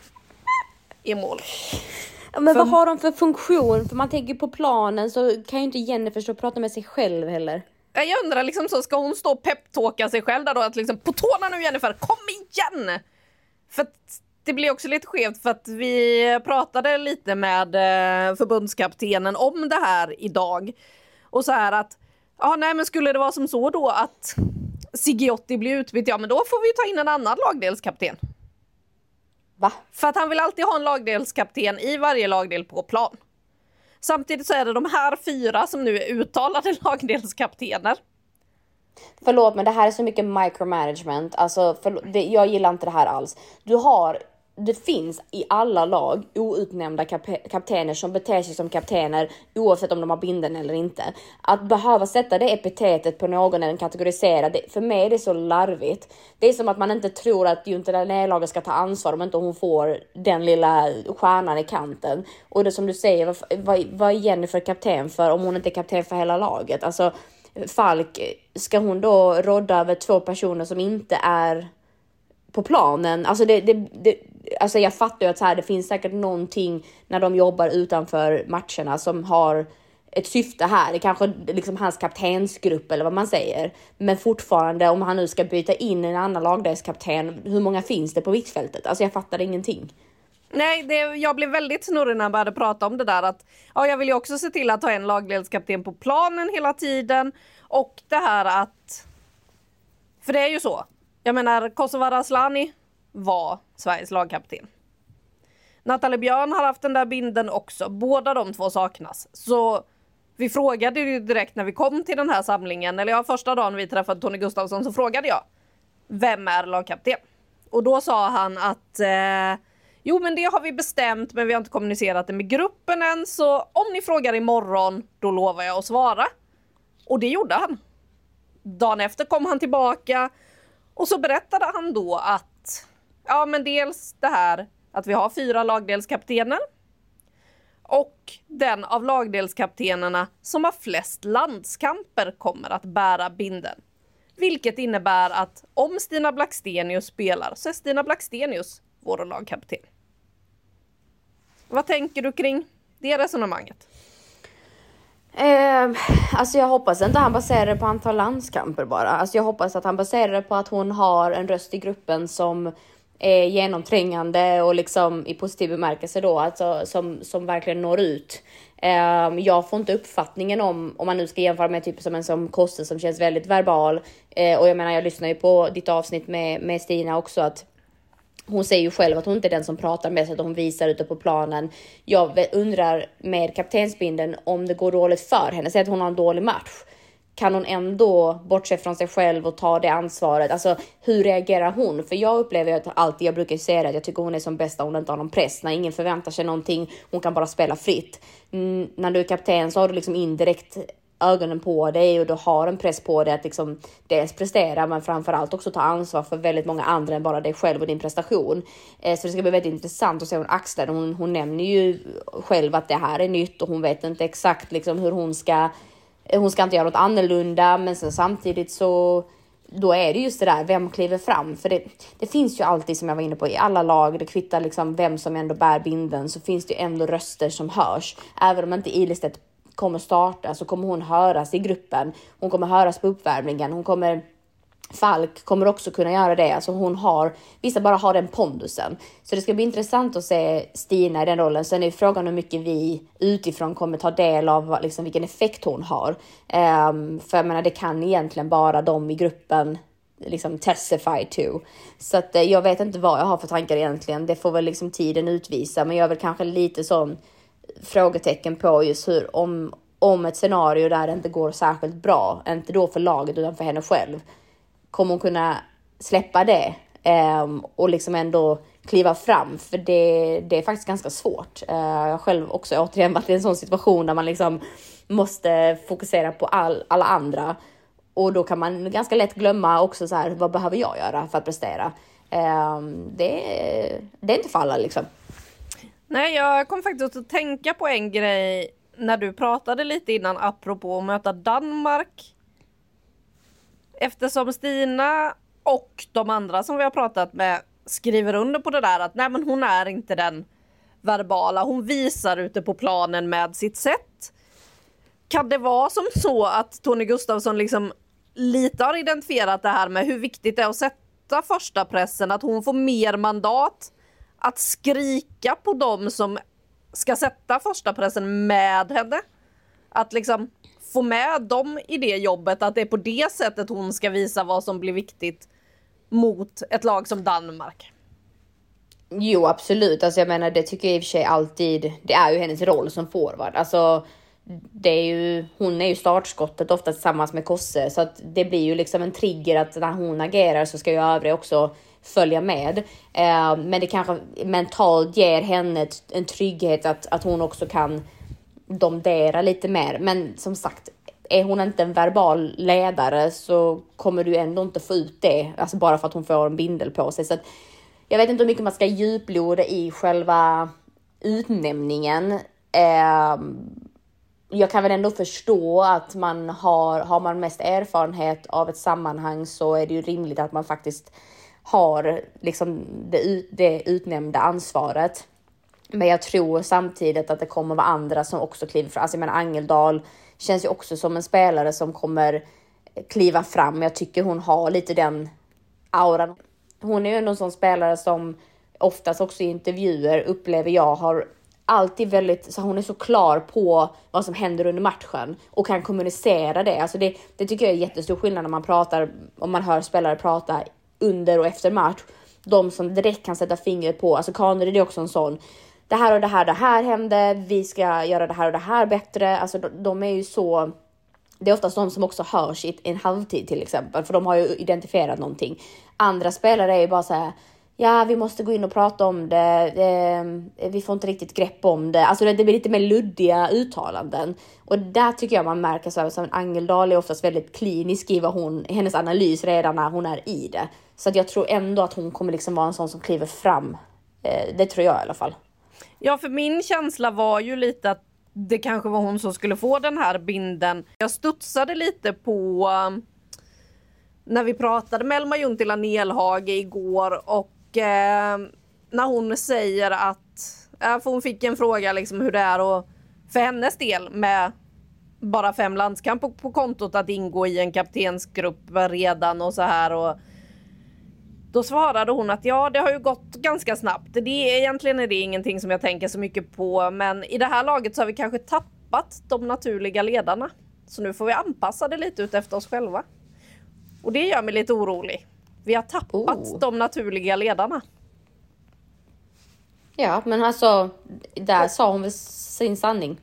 i mål. Men vad har de för funktion? För man tänker på planen så kan ju inte Jennifer stå och prata med sig själv heller. Jag undrar liksom så, ska hon stå och peptalka sig själv där då? Att liksom, på tårna nu Jennifer, kom igen! För att det blir också lite skevt för att vi pratade lite med förbundskaptenen om det här idag. Och så här att, ja nej men skulle det vara som så då att Sigiotti blir utbytt, ja men då får vi ta in en annan lagdelskapten. Va? För att han vill alltid ha en lagdelskapten i varje lagdel på plan. Samtidigt så är det de här 4 som nu är uttalade lagdelskaptener. Förlåt, men det här är så mycket micromanagement. Alltså, jag gillar inte det här alls. Det finns i alla lag outnämnda kaptener som beter sig som kaptener oavsett om de har binden eller inte. Att behöva sätta det epitetet på någon eller kategorisera, för mig är det så larvigt. Det är som att man inte tror att Juntila Nerlager ska ta ansvar om inte hon får den lilla stjärnan i kanten. Och det som du säger, vad är Jennifer kapten för om hon inte är kapten för hela laget? Alltså, Falk, ska hon då rodda över 2 personer som inte är på planen? Alltså alltså jag fattar ju att så här, det finns säkert någonting när de jobbar utanför matcherna som har ett syfte här. Det kanske liksom hans kaptensgrupp eller vad man säger. Men fortfarande, om han nu ska byta in en annan lagdelskapten, hur många finns det på mittfältet? Alltså jag fattar ingenting. Nej, jag blev väldigt snurrig när jag började prata om det där. Att, ja, jag vill ju också se till att ha en lagdelskapten på planen hela tiden. Och det här att... För det är ju så. Jag menar, Kosovare Asllani var Sveriges lagkapten. Natalie Björn har haft den där binden också. Båda de 2 saknas. Så vi frågade ju direkt när vi kom till den här samlingen. Eller första dagen vi träffade Tony Gustafsson så frågade jag. Vem är lagkapten? Och då sa han att... Jo, men det har vi bestämt, men vi har inte kommunicerat det med gruppen än. Så om ni frågar imorgon, då lovar jag att svara. Och det gjorde han. Dagen efter kom han tillbaka. Och så berättade han då att, ja men dels det här att vi har 4 lagdelskaptener. Och den av lagdelskaptenerna som har flest landskamper kommer att bära binden. Vilket innebär att om Stina Blackstenius spelar så är Stina Blackstenius vår lagkapten. Vad tänker du kring det resonemanget? Alltså jag hoppas inte han baserar det på antal landskamper bara. Alltså jag hoppas att han baserar det på att hon har en röst i gruppen som är genomträngande och liksom i positiv bemärkelse då, alltså som verkligen når ut. Jag får inte uppfattningen om man nu ska jämföra med typ som en som Kosse som känns väldigt verbal. Och jag menar, jag lyssnar ju på ditt avsnitt med Stina också, att hon säger ju själv att hon inte är den som pratar mest, att hon visar ute på planen. Jag undrar med kaptensbindeln om det går dåligt för henne. Säg att hon har en dålig match. Kan hon ändå bortse från sig själv och ta det ansvaret? Alltså hur reagerar hon? För jag upplever att alltid, jag brukar säga det, att jag tycker hon är som bäst hon inte har någon press. När ingen förväntar sig någonting, hon kan bara spela fritt. När du är kapten så har du liksom indirekt ögonen på dig och du har en press på dig att liksom dels prestera, men framförallt också ta ansvar för väldigt många andra än bara dig själv och din prestation. Så det ska bli väldigt intressant att se hon axlar. Hon nämner ju själv att det här är nytt och hon vet inte exakt liksom hur hon ska inte göra något annorlunda, men sen samtidigt så då är det just det där, vem kliver fram? För det finns ju alltid, som jag var inne på, i alla lag, det kvittar liksom vem som ändå bär binden, så finns det ju ändå röster som hörs. Även om inte Ilestedt kommer starta så kommer hon höras i gruppen. Hon kommer höras på uppvärmningen. Falk kommer också kunna göra det. Alltså vissa bara har den pondusen. Så det ska bli intressant att se Stina i den rollen. Sen är frågan hur mycket vi utifrån kommer ta del av liksom vilken effekt hon har. För jag menar, det kan egentligen bara de i gruppen liksom testify to. Så att jag vet inte vad jag har för tankar egentligen. Det får väl liksom tiden utvisa. Men jag är väl kanske lite sån frågetecken på just hur om ett scenario där det inte går särskilt bra, inte då för laget utan för henne själv, kommer hon kunna släppa det och liksom ändå kliva fram? För det är faktiskt ganska svårt. Jag själv också återigen varit i en sån situation där man liksom måste fokusera på alla andra, och då kan man ganska lätt glömma också så här, vad behöver jag göra för att prestera? Det är inte för alla liksom. Nej, jag kom faktiskt att tänka på en grej när du pratade lite innan apropå att möta Danmark. Eftersom Stina och de andra som vi har pratat med skriver under på det där att nej, men hon är inte den verbala. Hon visar ute på planen med sitt sätt. Kan det vara som så att Tony Gustafsson liksom lite har identifierat det här med hur viktigt det är att sätta första pressen, att hon får mer mandat att skrika på dem som ska sätta första pressen med henne? Att liksom få med dem i det jobbet, att det är på det sättet hon ska visa vad som blir viktigt mot ett lag som Danmark. Jo, absolut. Alltså jag menar, det tycker jag i och för sig alltid, det är ju hennes roll som forward. Alltså det är ju, hon är ju startskottet ofta tillsammans med Kosse, så att det blir ju liksom en trigger att när hon agerar så ska ju övriga också följa med. Men det kanske mentalt ger henne en trygghet att hon också kan domdera lite mer. Men som sagt, är hon inte en verbal ledare så kommer du ändå inte få ut det. Alltså bara för att hon får en bindel på sig. Så att, jag vet inte hur mycket man ska djuploda i själva utnämningen. Jag kan väl ändå förstå att man har man mest erfarenhet av ett sammanhang så är det ju rimligt att man faktiskt har liksom det utnämnda ansvaret. Men jag tror samtidigt att det kommer vara andra som också kliver fram. Alltså jag menar, Angeldal känns ju också som en spelare som kommer kliva fram. Jag tycker hon har lite den auran. Hon är ju en sån spelare som oftast också i intervjuer upplever jag har alltid väldigt, så hon är så klar på vad som händer under matchen och kan kommunicera det. Alltså det tycker jag är jättestor skillnad när man pratar, om man hör spelare prata under och efter match. De som direkt kan sätta fingret på, alltså Kaner är också en sån, det här och det här hände, vi ska göra det här och det här bättre. Alltså de är ju så, det är oftast de som också hörs i en halvtid till exempel, för de har ju identifierat någonting. Andra spelare är ju bara så här, ja, vi måste gå in och prata om det. Vi får inte riktigt grepp om det. Alltså det blir lite mer luddiga uttalanden. Och där tycker jag man märker så här, som Angeldal är oftast väldigt klinisk i hennes analys redan när hon är i det. Så att jag tror ändå att hon kommer liksom vara en sån som kliver fram. Det tror jag i alla fall. Ja, för min känsla var ju lite att det kanske var hon som skulle få den här binden. Jag studsade lite på när vi pratade med Elma Juntila Nelhage igår och när hon säger att för hon fick en fråga liksom hur det är och för hennes del med bara 5 landskamper på kontot att ingå i en kaptensgrupp redan och så här, och då svarade hon att ja, det har ju gått ganska snabbt. Egentligen är det ingenting som jag tänker så mycket på, men i det här laget så har vi kanske tappat de naturliga ledarna. Så nu får vi anpassa det lite ut efter oss själva. Och det gör mig lite orolig. Vi har tappat de naturliga ledarna. Ja, men alltså, där sa hon väl sin sanning.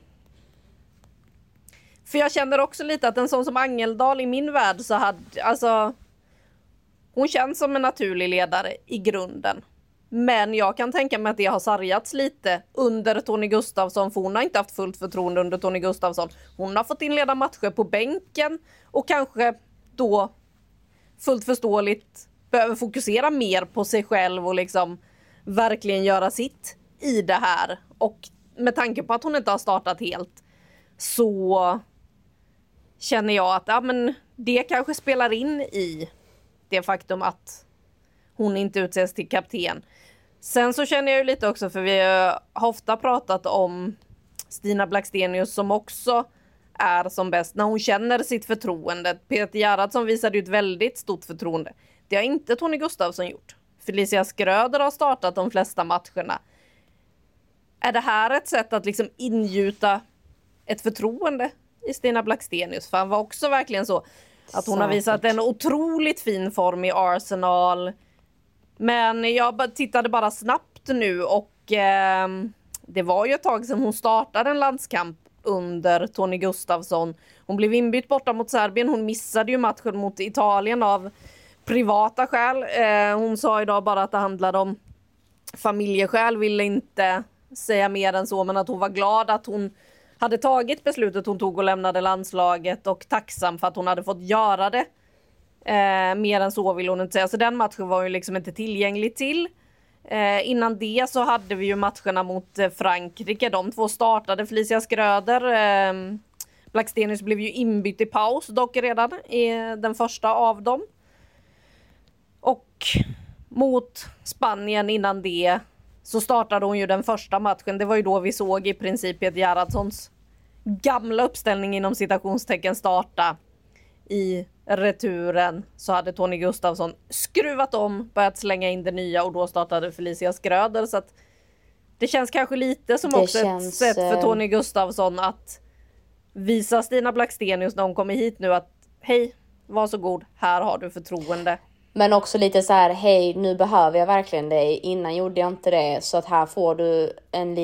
För jag känner också lite att en sån som Angeldal i min värld så hade, alltså, hon känns som en naturlig ledare i grunden. Men jag kan tänka mig att det har sargats lite under Tony Gustafsson, för hon har inte haft fullt förtroende under Tony Gustafsson. Hon har fått inleda matcher på bänken och kanske då fullt förståeligt behöver fokusera mer på sig själv och liksom verkligen göra sitt i det här. Och med tanke på att hon inte har startat helt så känner jag att ja, men det kanske spelar in i det faktum att hon inte utses till kapten. Sen så känner jag ju lite också, för vi har ofta pratat om Stina Blackstenius som också är som bäst när hon känner sitt förtroende. Peter Gerhardsson visade ju ett väldigt stort förtroende. Det har inte Tony Gustafsson gjort. Felicia Skröder har startat de flesta matcherna. Är det här ett sätt att liksom ingjuta ett förtroende i Stina Blackstenius? För han var också verkligen så att hon har visat en otroligt fin form i Arsenal. Men jag tittade bara snabbt nu och det var ju ett tag sedan hon startade en landskamp under Tony Gustafsson. Hon blev inbytt borta mot Serbien. Hon missade ju matchen mot Italien av privata skäl. Hon sa idag bara att det handlade om familjeskäl. Ville inte säga mer än så, men att hon var glad att hon hade tagit beslutet hon tog och lämnade landslaget och tacksam för att hon hade fått göra det. Mer än så vill hon inte säga. Så den matchen var ju liksom inte tillgänglig till. Innan det så hade vi ju matcherna mot Frankrike. De två startade. Felicia Schröder. Blackstenius blev ju inbytt i paus dock redan i den första av dem. Och mot Spanien innan det så startade hon ju den första matchen. Det var ju då vi såg i princip Peter Gerhardssons gamla uppställning inom citationstecken starta. I returen så hade Tony Gustafsson skruvat om, börjat slänga in det nya och då startade Felicia Schröder. Så att det känns kanske lite som också ett sätt för Tony Gustafsson att visa Stina Blackstenius när hon kommer hit nu att hej, varsågod, här har du förtroende. Men också lite så här, hej, nu behöver jag verkligen dig. Innan gjorde jag inte det, så att här får du en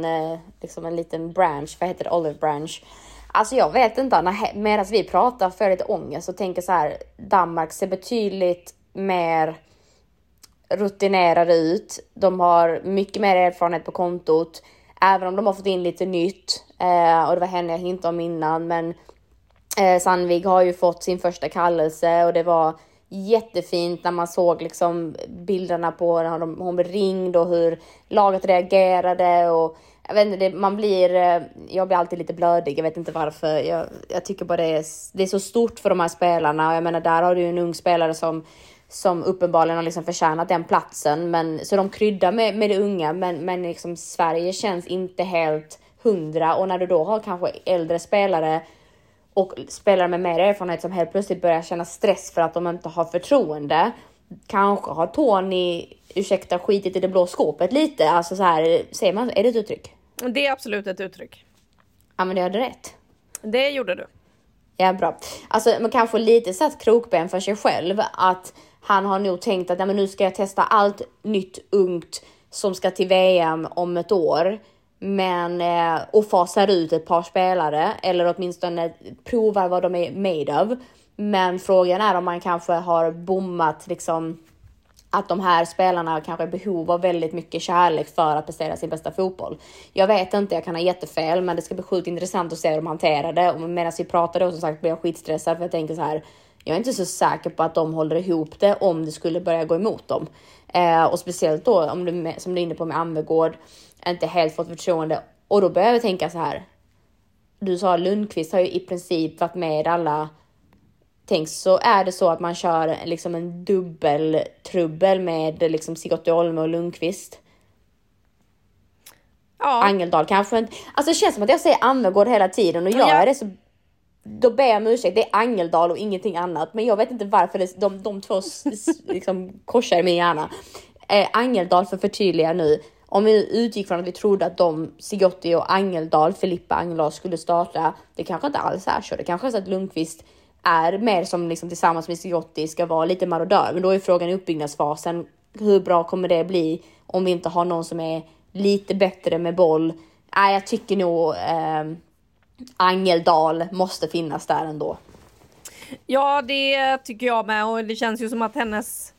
liten branch, vad heter det, olive branch. Alltså jag vet inte, medan vi pratar för lite ångest och tänker så här, Danmark ser betydligt mer rutinerade ut. De har mycket mer erfarenhet på kontot, även om de har fått in lite nytt. Och det var henne jag hintade om innan, men Sandvig har ju fått sin första kallelse och det var jättefint när man såg liksom bilderna på när hon blev ringd och hur laget reagerade. Och jag vet inte, jag blir alltid lite blödig, jag vet inte varför. Jag tycker bara det är så stort för de här spelarna. Jag menar, där har du ju en ung spelare som uppenbarligen har liksom förtjänat den platsen. Men, så de kryddar med det unga, men liksom Sverige känns inte helt 100. Och när du då har kanske äldre spelare och spelare med mer erfarenhet som helt plötsligt börjar känna stress för att de inte har förtroende. Kanske har Tony, ursäkta, skitit i det blå skåpet lite. Alltså så här, säger man, är det ett uttryck? Det är absolut ett uttryck. Ja, men det hade rätt. Det gjorde du. Ja, bra. Alltså man kanske lite satt krokben för sig själv. Att han har nog tänkt att men nu ska jag testa allt nytt ungt som ska till VM om ett år. Men och fasar ut ett par spelare, eller åtminstone provar vad de är made of. Men frågan är om man kanske har bommat liksom, att de här spelarna kanske är behov av väldigt mycket kärlek för att prestera sin bästa fotboll. Jag vet inte, jag kan ha jättefel, men det ska bli sjukt intressant att se hur de hanterar det. Och medan vi pratar då, som sagt, blir jag skitstressad för jag tänker så här, jag är inte så säker på att de håller ihop det om det skulle börja gå emot dem. Och speciellt då, om du, som du är inne på med Anvegård, inte helt fått förtroende. Och då börjar jag tänka så här, du sa Lundqvist har ju i princip varit med alla. Tänk så är det så att man kör liksom en dubbeltrubbel med liksom Sigurd Olme och Lundqvist. Ja. Angeldal kanske inte. Alltså det känns som att jag säger Anvegård hela tiden och gör jag det så då ber jag om ursäkt. Det är Angeldal och ingenting annat. Men jag vet inte varför de två liksom korsar i min hjärna. Angeldal, för förtydliga nu. Om vi utgick från att vi trodde att Sigotti och Angeldal, Filippa Angeldal skulle starta. Det kanske inte alls är så. Det kanske är så att Lundqvist är mer som liksom tillsammans med Sigotti ska vara lite marodör. Men då är frågan i uppbyggnadsfasen. Hur bra kommer det bli om vi inte har någon som är lite bättre med boll? Jag tycker nog Angeldal måste finnas där ändå. Ja, det tycker jag med. Och det känns ju som att hennes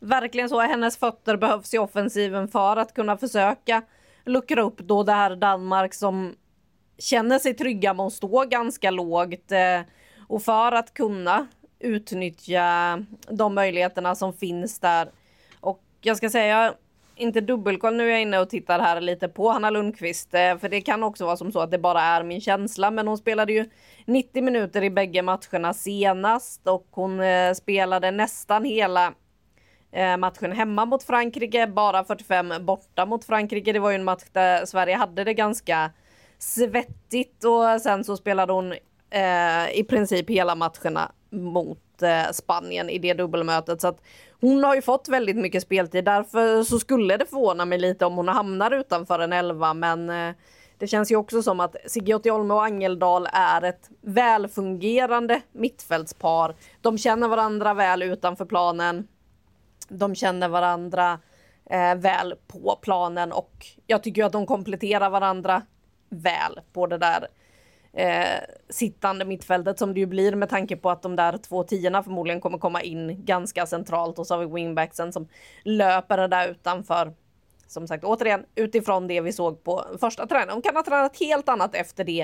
fötter behövs i offensiven för att kunna försöka luckra upp då det här Danmark som känner sig trygga med att stå ganska lågt. Och för att kunna utnyttja de möjligheterna som finns där. Och jag ska säga, inte dubbelkoll, nu är jag inne och tittar här lite på Hanna Lundqvist. För det kan också vara som så att det bara är min känsla. Men hon spelade ju 90 minuter i bägge matcherna senast. Och hon spelade nästan hela matchen hemma mot Frankrike. Bara 45 borta mot Frankrike. Det var ju en match där Sverige hade det ganska svettigt. Och sen så spelade hon i princip hela matcherna mot Spanien i det dubbelmötet. Så att hon har ju fått väldigt mycket speltid. Därför så skulle det förvåna mig lite om hon hamnar utanför en 11. Men det känns ju också som att Sigurd Olme och Angeldal är ett välfungerande mittfältspar. De känner varandra väl utanför planen. De känner varandra väl på planen. Och jag tycker att de kompletterar varandra väl på det där sittande mittfältet som det ju blir, med tanke på att de där 2 tiorna förmodligen kommer komma in ganska centralt, och så har vi wingbacksen som löper det där utanför. Som sagt, återigen, utifrån det vi såg på första träningen. De kan ha tränat helt annat efter det.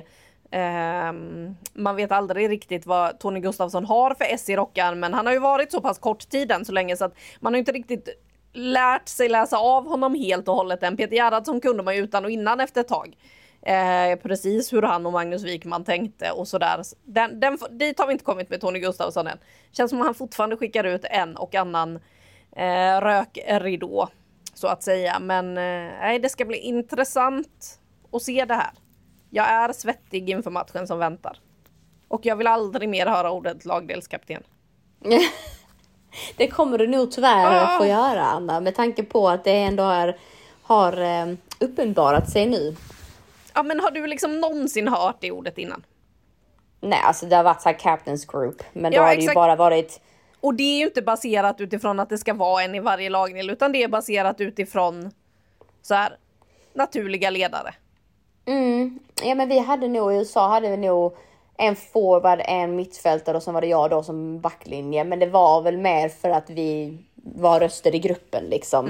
Man vet aldrig riktigt vad Tony Gustafsson har för S i rockar, men han har ju varit så pass kort tid än så länge så att man har inte riktigt lärt sig läsa av honom helt och hållet än. Peter Gerhardsson kunde man ju utan och innan efter ett tag. Precis hur han och Magnus Wikman tänkte och sådär. Dit har vi inte kommit med Tony Gustafsson än. Känns som att han fortfarande skickar ut en och annan rökridå så att säga. Men det ska bli intressant att se det här. Jag är svettig inför matchen som väntar. Och jag vill aldrig mer höra ordet lagdelskapten. Det kommer du nog tyvärr få göra, Anna. Med tanke på att det ändå har uppenbarat sig nu. Ja, men har du liksom någonsin hört det ordet innan? Nej, alltså det har varit så här captain's group. Men då har det ju bara varit... Och det är ju inte baserat utifrån att det ska vara en i varje lagdel. Utan det är baserat utifrån så här naturliga ledare. Ja, men vi hade nog i USA hade vi nog en forward, en mittfältare och så var det jag då som backlinje. Men det var väl mer för att vi var röster i gruppen liksom.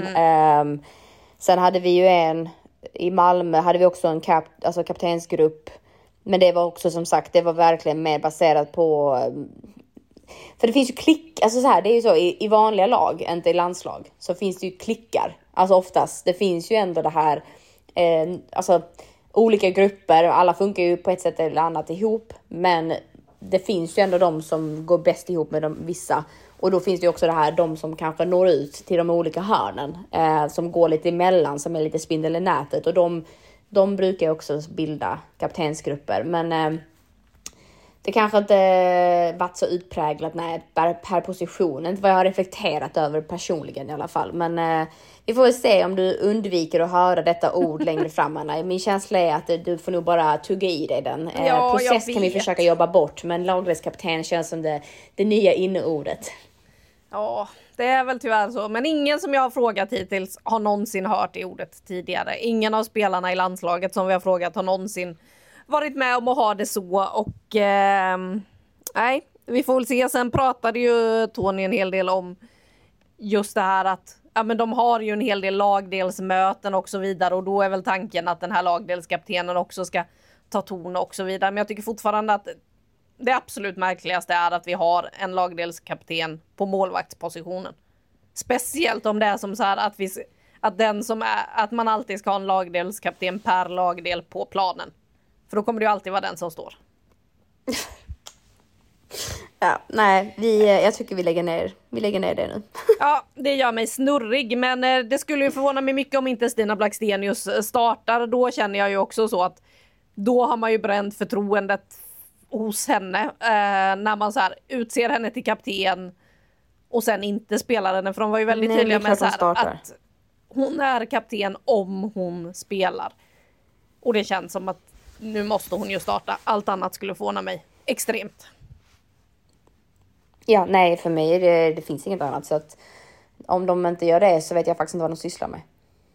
Sen hade vi ju i Malmö hade vi också en kaptensgrupp. Men det var också som sagt, det var verkligen mer baserat på... För det finns ju alltså så här, det är ju så i vanliga lag, inte i landslag, så finns det ju klickar. Alltså oftast, det finns ju ändå det här, alltså olika grupper, alla funkar ju på ett sätt eller annat ihop. Men det finns ju ändå de som går bäst ihop med vissa. Och då finns det ju också det här, de som kanske når ut till de olika hörnen. Som går lite emellan, som är lite spindel i nätet. Och de brukar ju också bilda kaptensgrupper. Men det kanske inte varit så utpräglat per position. Inte vad jag har reflekterat över personligen i alla fall. Men vi får väl se om du undviker att höra detta ord längre fram, Anna. Min känsla är att du får nog bara tugga i dig den. Process kan vi försöka jobba bort. Men lagdelskapten känns som det nya inneordet. Ja, det är väl tyvärr så. Men ingen som jag har frågat hittills har någonsin hört det ordet tidigare. Ingen av spelarna i landslaget som vi har frågat har någonsin varit med om att ha det så. Och nej, vi får väl se. Sen pratade ju Tony en hel del om just det här att men de har ju en hel del lagdelsmöten och så vidare. Och då är väl tanken att den här lagdelskaptenen också ska ta ton och så vidare. Men jag tycker fortfarande att det absolut märkligaste är att vi har en lagdelskapten på målvaktspositionen. Speciellt om det är som så här att man alltid ska ha en lagdelskapten per lagdel på planen. För då kommer det ju alltid vara den som står. Ja, nej, jag tycker vi lägger ner det nu. Ja, det gör mig snurrig. Men det skulle ju förvåna mig mycket om inte Stina Blackstenius startar. Då känner jag ju också så att då har man ju bränt förtroendet hos henne. När man så här utser henne till kapten och sen inte spelar henne. För de var ju väldigt tydliga med så här, att hon är kapten om hon spelar. Och det känns som att nu måste hon ju starta. Allt annat skulle förvåna mig extremt. Ja, nej, för mig det finns inget annat. Så att om de inte gör det så vet jag faktiskt inte vad de sysslar med.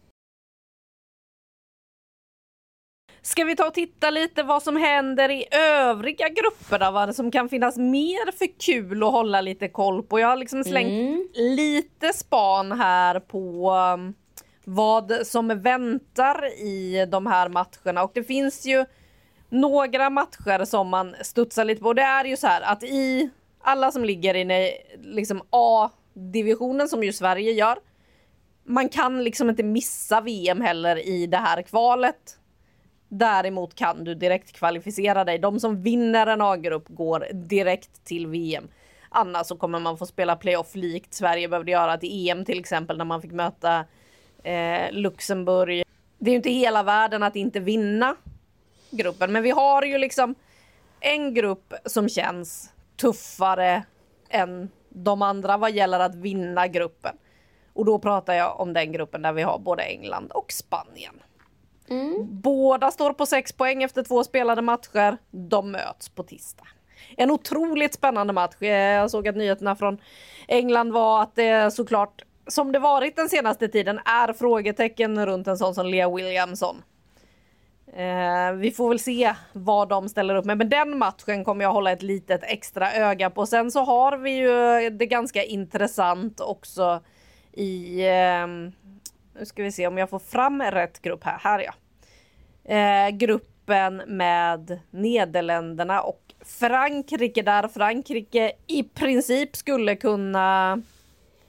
Ska vi ta och titta lite vad som händer i övriga grupper då? Vad det som kan finnas mer för kul att hålla lite koll på. Jag har liksom slängt lite span här på vad som väntar i de här matcherna. Och det finns ju några matcher som man studsar lite på. Det är ju så här att i alla som ligger i liksom A-divisionen som ju Sverige gör. Man kan liksom inte missa VM heller i det här kvalet. Däremot kan du direkt kvalificera dig. De som vinner en A-grupp går direkt till VM. Annars så kommer man få spela playoff likt Sverige behövde göra till EM till exempel. När man fick möta Luxemburg. Det är ju inte hela världen att inte vinna gruppen. Men vi har ju liksom en grupp som känns tuffare än de andra vad gäller att vinna gruppen. Och då pratar jag om den gruppen där vi har både England och Spanien. Båda står på 6 poäng efter 2 spelade matcher. De möts på tisdag. En otroligt spännande match. Jag såg att nyheterna från England var att det såklart, som det varit den senaste tiden, är frågetecken runt en sån som Leah Williamson. Vi får väl se vad de ställer upp med. Men den matchen kommer jag hålla ett litet extra öga på. Sen så har vi ju det ganska intressant också i... nu ska vi se om jag får fram rätt grupp här. Här är jag. Gruppen med Nederländerna och Frankrike. Där Frankrike i princip skulle kunna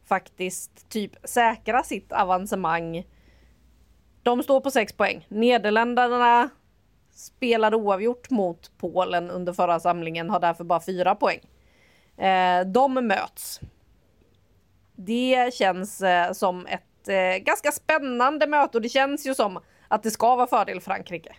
faktiskt typ säkra sitt avancemang. De står på 6 poäng. Nederländerna spelade oavgjort mot Polen under förra samlingen, har därför bara 4 poäng. De möts. Det känns som ett ganska spännande möte och det känns ju som att det ska vara fördel Frankrike.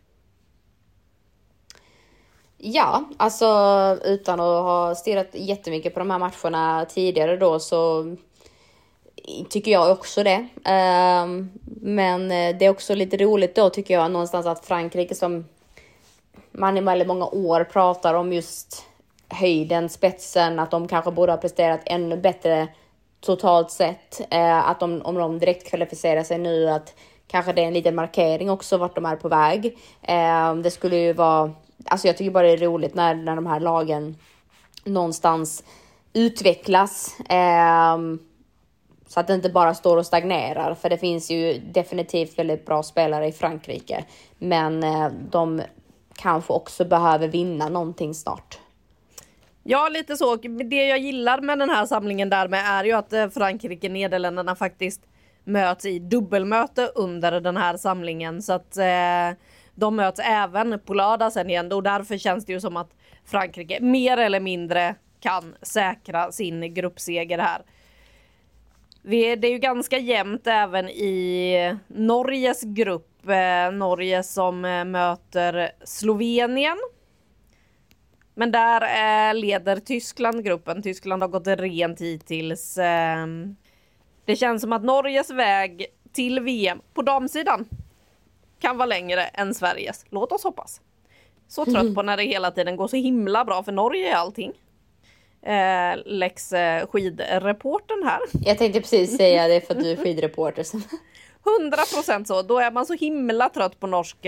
Ja, alltså utan att ha stirrat jättemycket på de här matcherna tidigare då så tycker jag också det. Men det är också lite roligt då tycker jag någonstans att Frankrike som man i väldigt många år pratar om just höjden, spetsen, att de kanske borde ha presterat ännu bättre totalt sett. Att om de direkt kvalificerar sig nu att kanske det är en liten markering också vart de är på väg. Det skulle ju vara, alltså jag tycker bara det är roligt när de här lagen någonstans utvecklas. Så att det inte bara står och stagnerar. För det finns ju definitivt väldigt bra spelare i Frankrike. Men de kanske också behöver vinna någonting snart. Ja, lite så. Det jag gillar med den här samlingen därmed är ju att Frankrike och Nederländerna faktiskt möts i dubbelmöte under den här samlingen. Så att de möts även på lördag sen igen. Och därför känns det ju som att Frankrike mer eller mindre kan säkra sin gruppseger här. Det är ju ganska jämnt även i Norges grupp. Norge som möter Slovenien. Men där leder Tyskland gruppen. Tyskland har gått rent hittills. Det känns som att Norges väg till VM på damsidan kan vara längre än Sveriges. Låt oss hoppas. Så trött på när det hela tiden går så himla bra för Norge är allting. Lex skidreportern här. Jag tänkte precis säga det för att du är skidreporter. 100% så. Då är man så himla trött på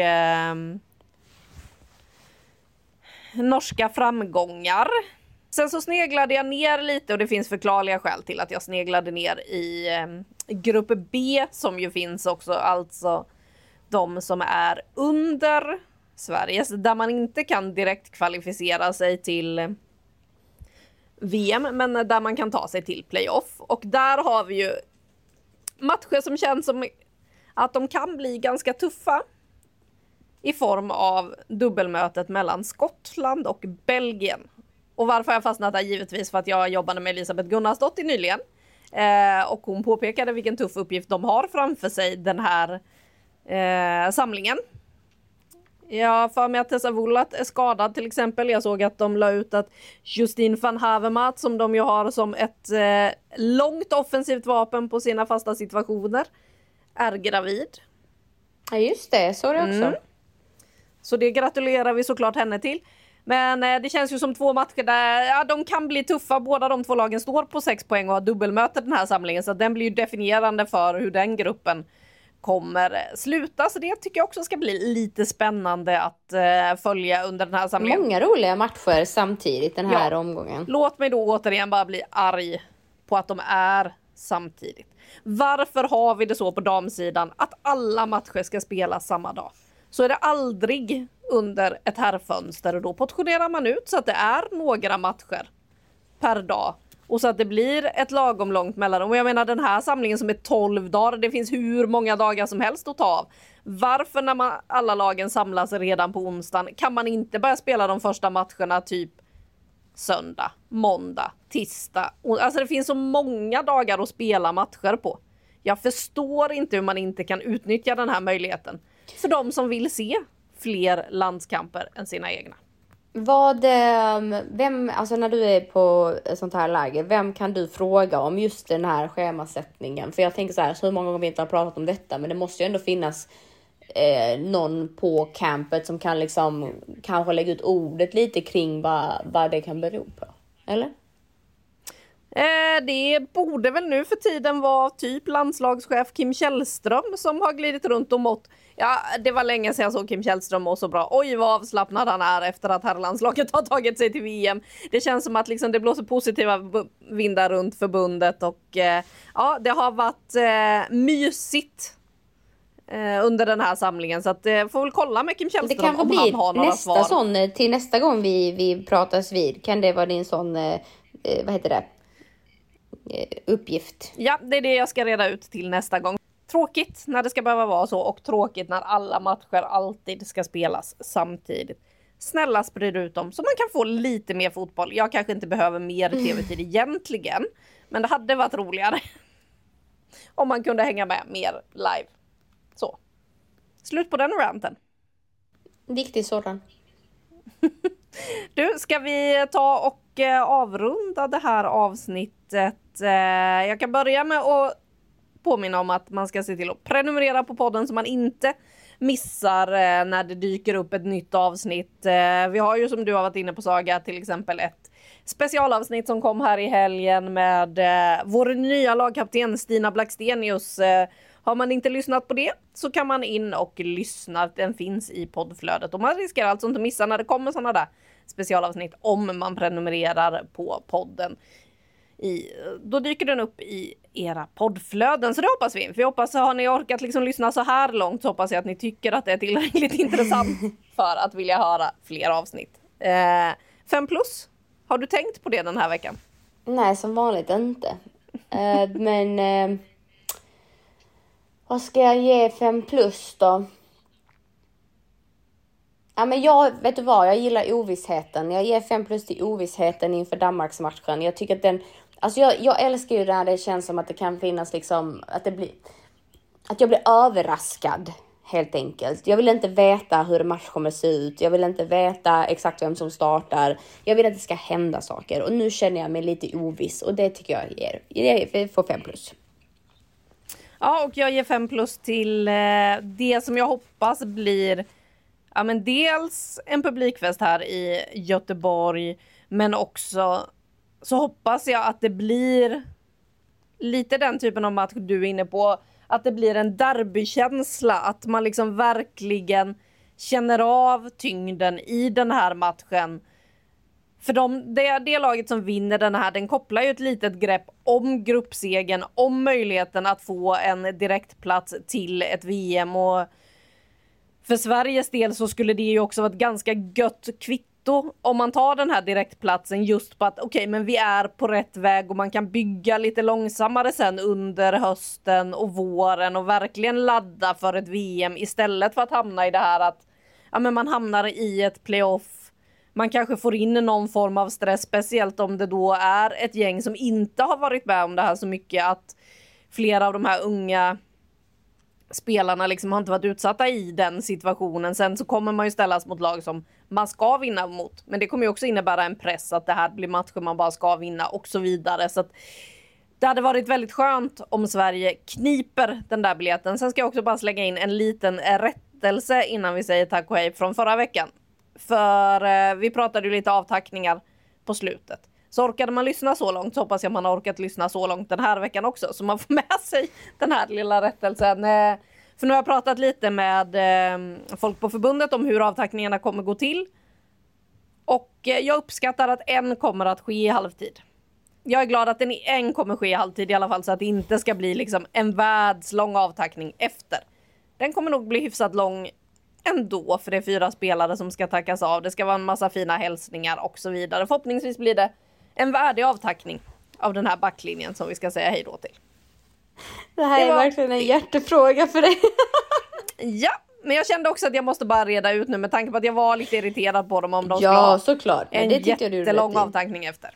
norska framgångar. Sen så sneglade jag ner lite och det finns förklarliga skäl till att jag sneglade ner i grupp B som ju finns också. Alltså de som är under Sveriges där man inte kan direkt kvalificera sig till VM men där man kan ta sig till playoff. Och där har vi ju matcher som känns som att de kan bli ganska tuffa i form av dubbelmötet mellan Skottland och Belgien. Och varför har jag fastnat där? Givetvis för att jag jobbade med Elisabeth Gunnarsdottir nyligen. Och hon påpekade vilken tuff uppgift de har framför sig den här samlingen. Jag för mig att Tessa Wollert är skadad till exempel. Jag såg att de la ut att Justine van Havermaet som de ju har som ett långt offensivt vapen på sina fasta situationer är gravid. Ja just det, så är det också. Så det gratulerar vi såklart henne till. Men det känns ju som 2 matcher där de kan bli tuffa. Båda de 2 lagen står på 6 poäng och har dubbelmöte den här samlingen. Så den blir ju definierande för hur den gruppen kommer sluta. Så det tycker jag också ska bli lite spännande att följa under den här samlingen. Många roliga matcher samtidigt den här omgången. Låt mig då återigen bara bli arg på att de är samtidigt. Varför har vi det så på damsidan att alla matcher ska spelas samma dag? Så är det aldrig under ett herrfönster och då portionerar man ut så att det är några matcher per dag. Och så att det blir ett lagom långt mellanrum. Och jag menar den här samlingen som är 12 dagar. Det finns hur många dagar som helst att ta av. Varför när alla lagen samlas redan på onsdagen kan man inte börja spela de första matcherna typ söndag, måndag, tisdag. Alltså det finns så många dagar att spela matcher på. Jag förstår inte hur man inte kan utnyttja den här möjligheten. För de som vill se fler landskamper än sina egna. Alltså när du är på ett sånt här läge, vem kan du fråga om just den här schemasättningen? För jag tänker så här, så många gånger vi inte har pratat om detta, men det måste ju ändå finnas någon på campet som kan liksom kanske lägga ut ordet lite kring vad det kan bero på, eller? Det borde väl nu för tiden vara typ landslagschef Kim Källström som har glidit runt och mått. Ja, det var länge sedan jag såg Kim Källström må så bra. Oj, vad avslappnad han är efter att herrlandslaget har tagit sig till VM. Det känns som att liksom det blåser positiva vindar runt förbundet och ja, det har varit mysigt under den här samlingen. Så att får väl kolla med Kim Källström om han har några svar. Det kanske blir nästa sån till nästa gång vi pratas vid. Kan det vara din sån, vad heter det? uppgift. Ja, det är det jag ska reda ut till nästa gång. Tråkigt när det ska behöva vara så och tråkigt när alla matcher alltid ska spelas samtidigt. Snälla sprid ut dem så man kan få lite mer fotboll. Jag kanske inte behöver mer tv-tid egentligen, men det hade varit roligare om man kunde hänga med mer live. Så. Slut på den ranten. Viktig sådan. Du, ska vi ta och avrunda det här avsnittet? Jag kan börja med att påminna om att man ska se till att prenumerera på podden så man inte missar när det dyker upp ett nytt avsnitt. Vi har ju, som du har varit inne på, Saga, till exempel ett specialavsnitt som kom här i helgen med vår nya lagkapten Stina Blackstenius. Har man inte lyssnat på det så kan man in och lyssna. Den finns i poddflödet och man riskerar alltså inte missa när det kommer sådana där specialavsnitt om man prenumererar på podden. Då dyker den upp i era poddflöden, så det hoppas vi. För jag hoppas, har ni orkat liksom lyssna så här långt, så hoppas jag att ni tycker att det är tillräckligt intressant för att vilja höra fler avsnitt. 5+, har du tänkt på det den här veckan? Nej, som vanligt inte. Men vad ska jag ge 5+ då? Ja, men vet du vad, jag gillar ovissheten. Jag ger 5+ till ovissheten inför Danmarksmatchen. Jag tycker att den, alltså jag älskar ju när det känns som att det kan finnas liksom, att jag blir överraskad helt enkelt. Jag vill inte veta hur match kommer se ut. Jag vill inte veta exakt vem som startar. Jag vill att det ska hända saker. Och nu känner jag mig lite oviss. Och det tycker jag får 5+. Ja, och jag ger 5+ till det som jag hoppas blir, ja, men dels en publikfest här i Göteborg, men också så hoppas jag att det blir lite den typen av match du är inne på, att det blir en derbykänsla, att man liksom verkligen känner av tyngden i den här matchen. För det laget som vinner den här, den kopplar ju ett litet grepp om gruppsegen, om möjligheten att få en direktplats till ett VM. Och för Sveriges del så skulle det ju också vara ett ganska gött kvitto om man tar den här direktplatsen, just på att okej, men vi är på rätt väg och man kan bygga lite långsammare sen under hösten och våren och verkligen ladda för ett VM istället för att hamna i det här att men man hamnar i ett playoff. Man kanske får in någon form av stress, speciellt om det då är ett gäng som inte har varit med om det här så mycket, att flera av de här unga spelarna liksom har inte varit utsatta i den situationen. Sen så kommer man ju ställas mot lag som man ska vinna mot. Men det kommer ju också innebära en press att det här blir matcher man bara ska vinna och så vidare. Så att det hade varit väldigt skönt om Sverige kniper den där biljetten. Sen ska jag också bara slänga in en liten rättelse innan vi säger tack och hej från förra veckan. För vi pratade ju lite avtackningar på slutet. Så orkade man lyssna så långt, så hoppas jag man har orkat lyssna så långt den här veckan också. Så man får med sig den här lilla rättelsen. För nu har jag pratat lite med folk på förbundet om hur avtackningarna kommer gå till. Och jag uppskattar att en kommer att ske i halvtid. Jag är glad att en kommer ske i halvtid i alla fall, så att det inte ska bli liksom en världslång avtackning efter. Den kommer nog bli hyfsat lång ändå, för det är 4 spelare som ska tackas av. Det ska vara en massa fina hälsningar och så vidare. Förhoppningsvis blir det en värdig avtackning av den här backlinjen som vi ska säga hej då till. Det här är verkligen en hjärtefråga för dig. Ja, men jag kände också att jag måste bara reda ut nu, med tanke på att jag var lite irriterad på dem om de skulle ha såklart. en det jättelång avtackning efter.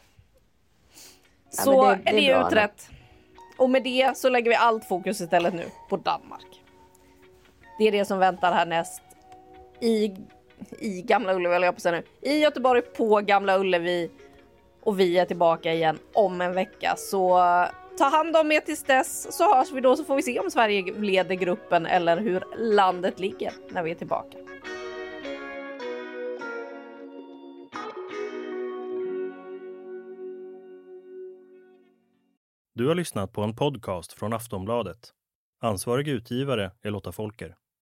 Så ja, är det utrett. Och med det så lägger vi allt fokus istället nu på Danmark. Det är det som väntar härnäst i Gamla Ullevi, eller jag på säga nu. I Göteborg på Gamla Ullevi. Och vi är tillbaka igen om en vecka. Så ta hand om er tills dess, så hörs vi då, så får vi se om Sverige leder gruppen eller hur landet ligger när vi är tillbaka. Du har lyssnat på en podcast från Aftonbladet. Ansvarig utgivare är Lotta Folker.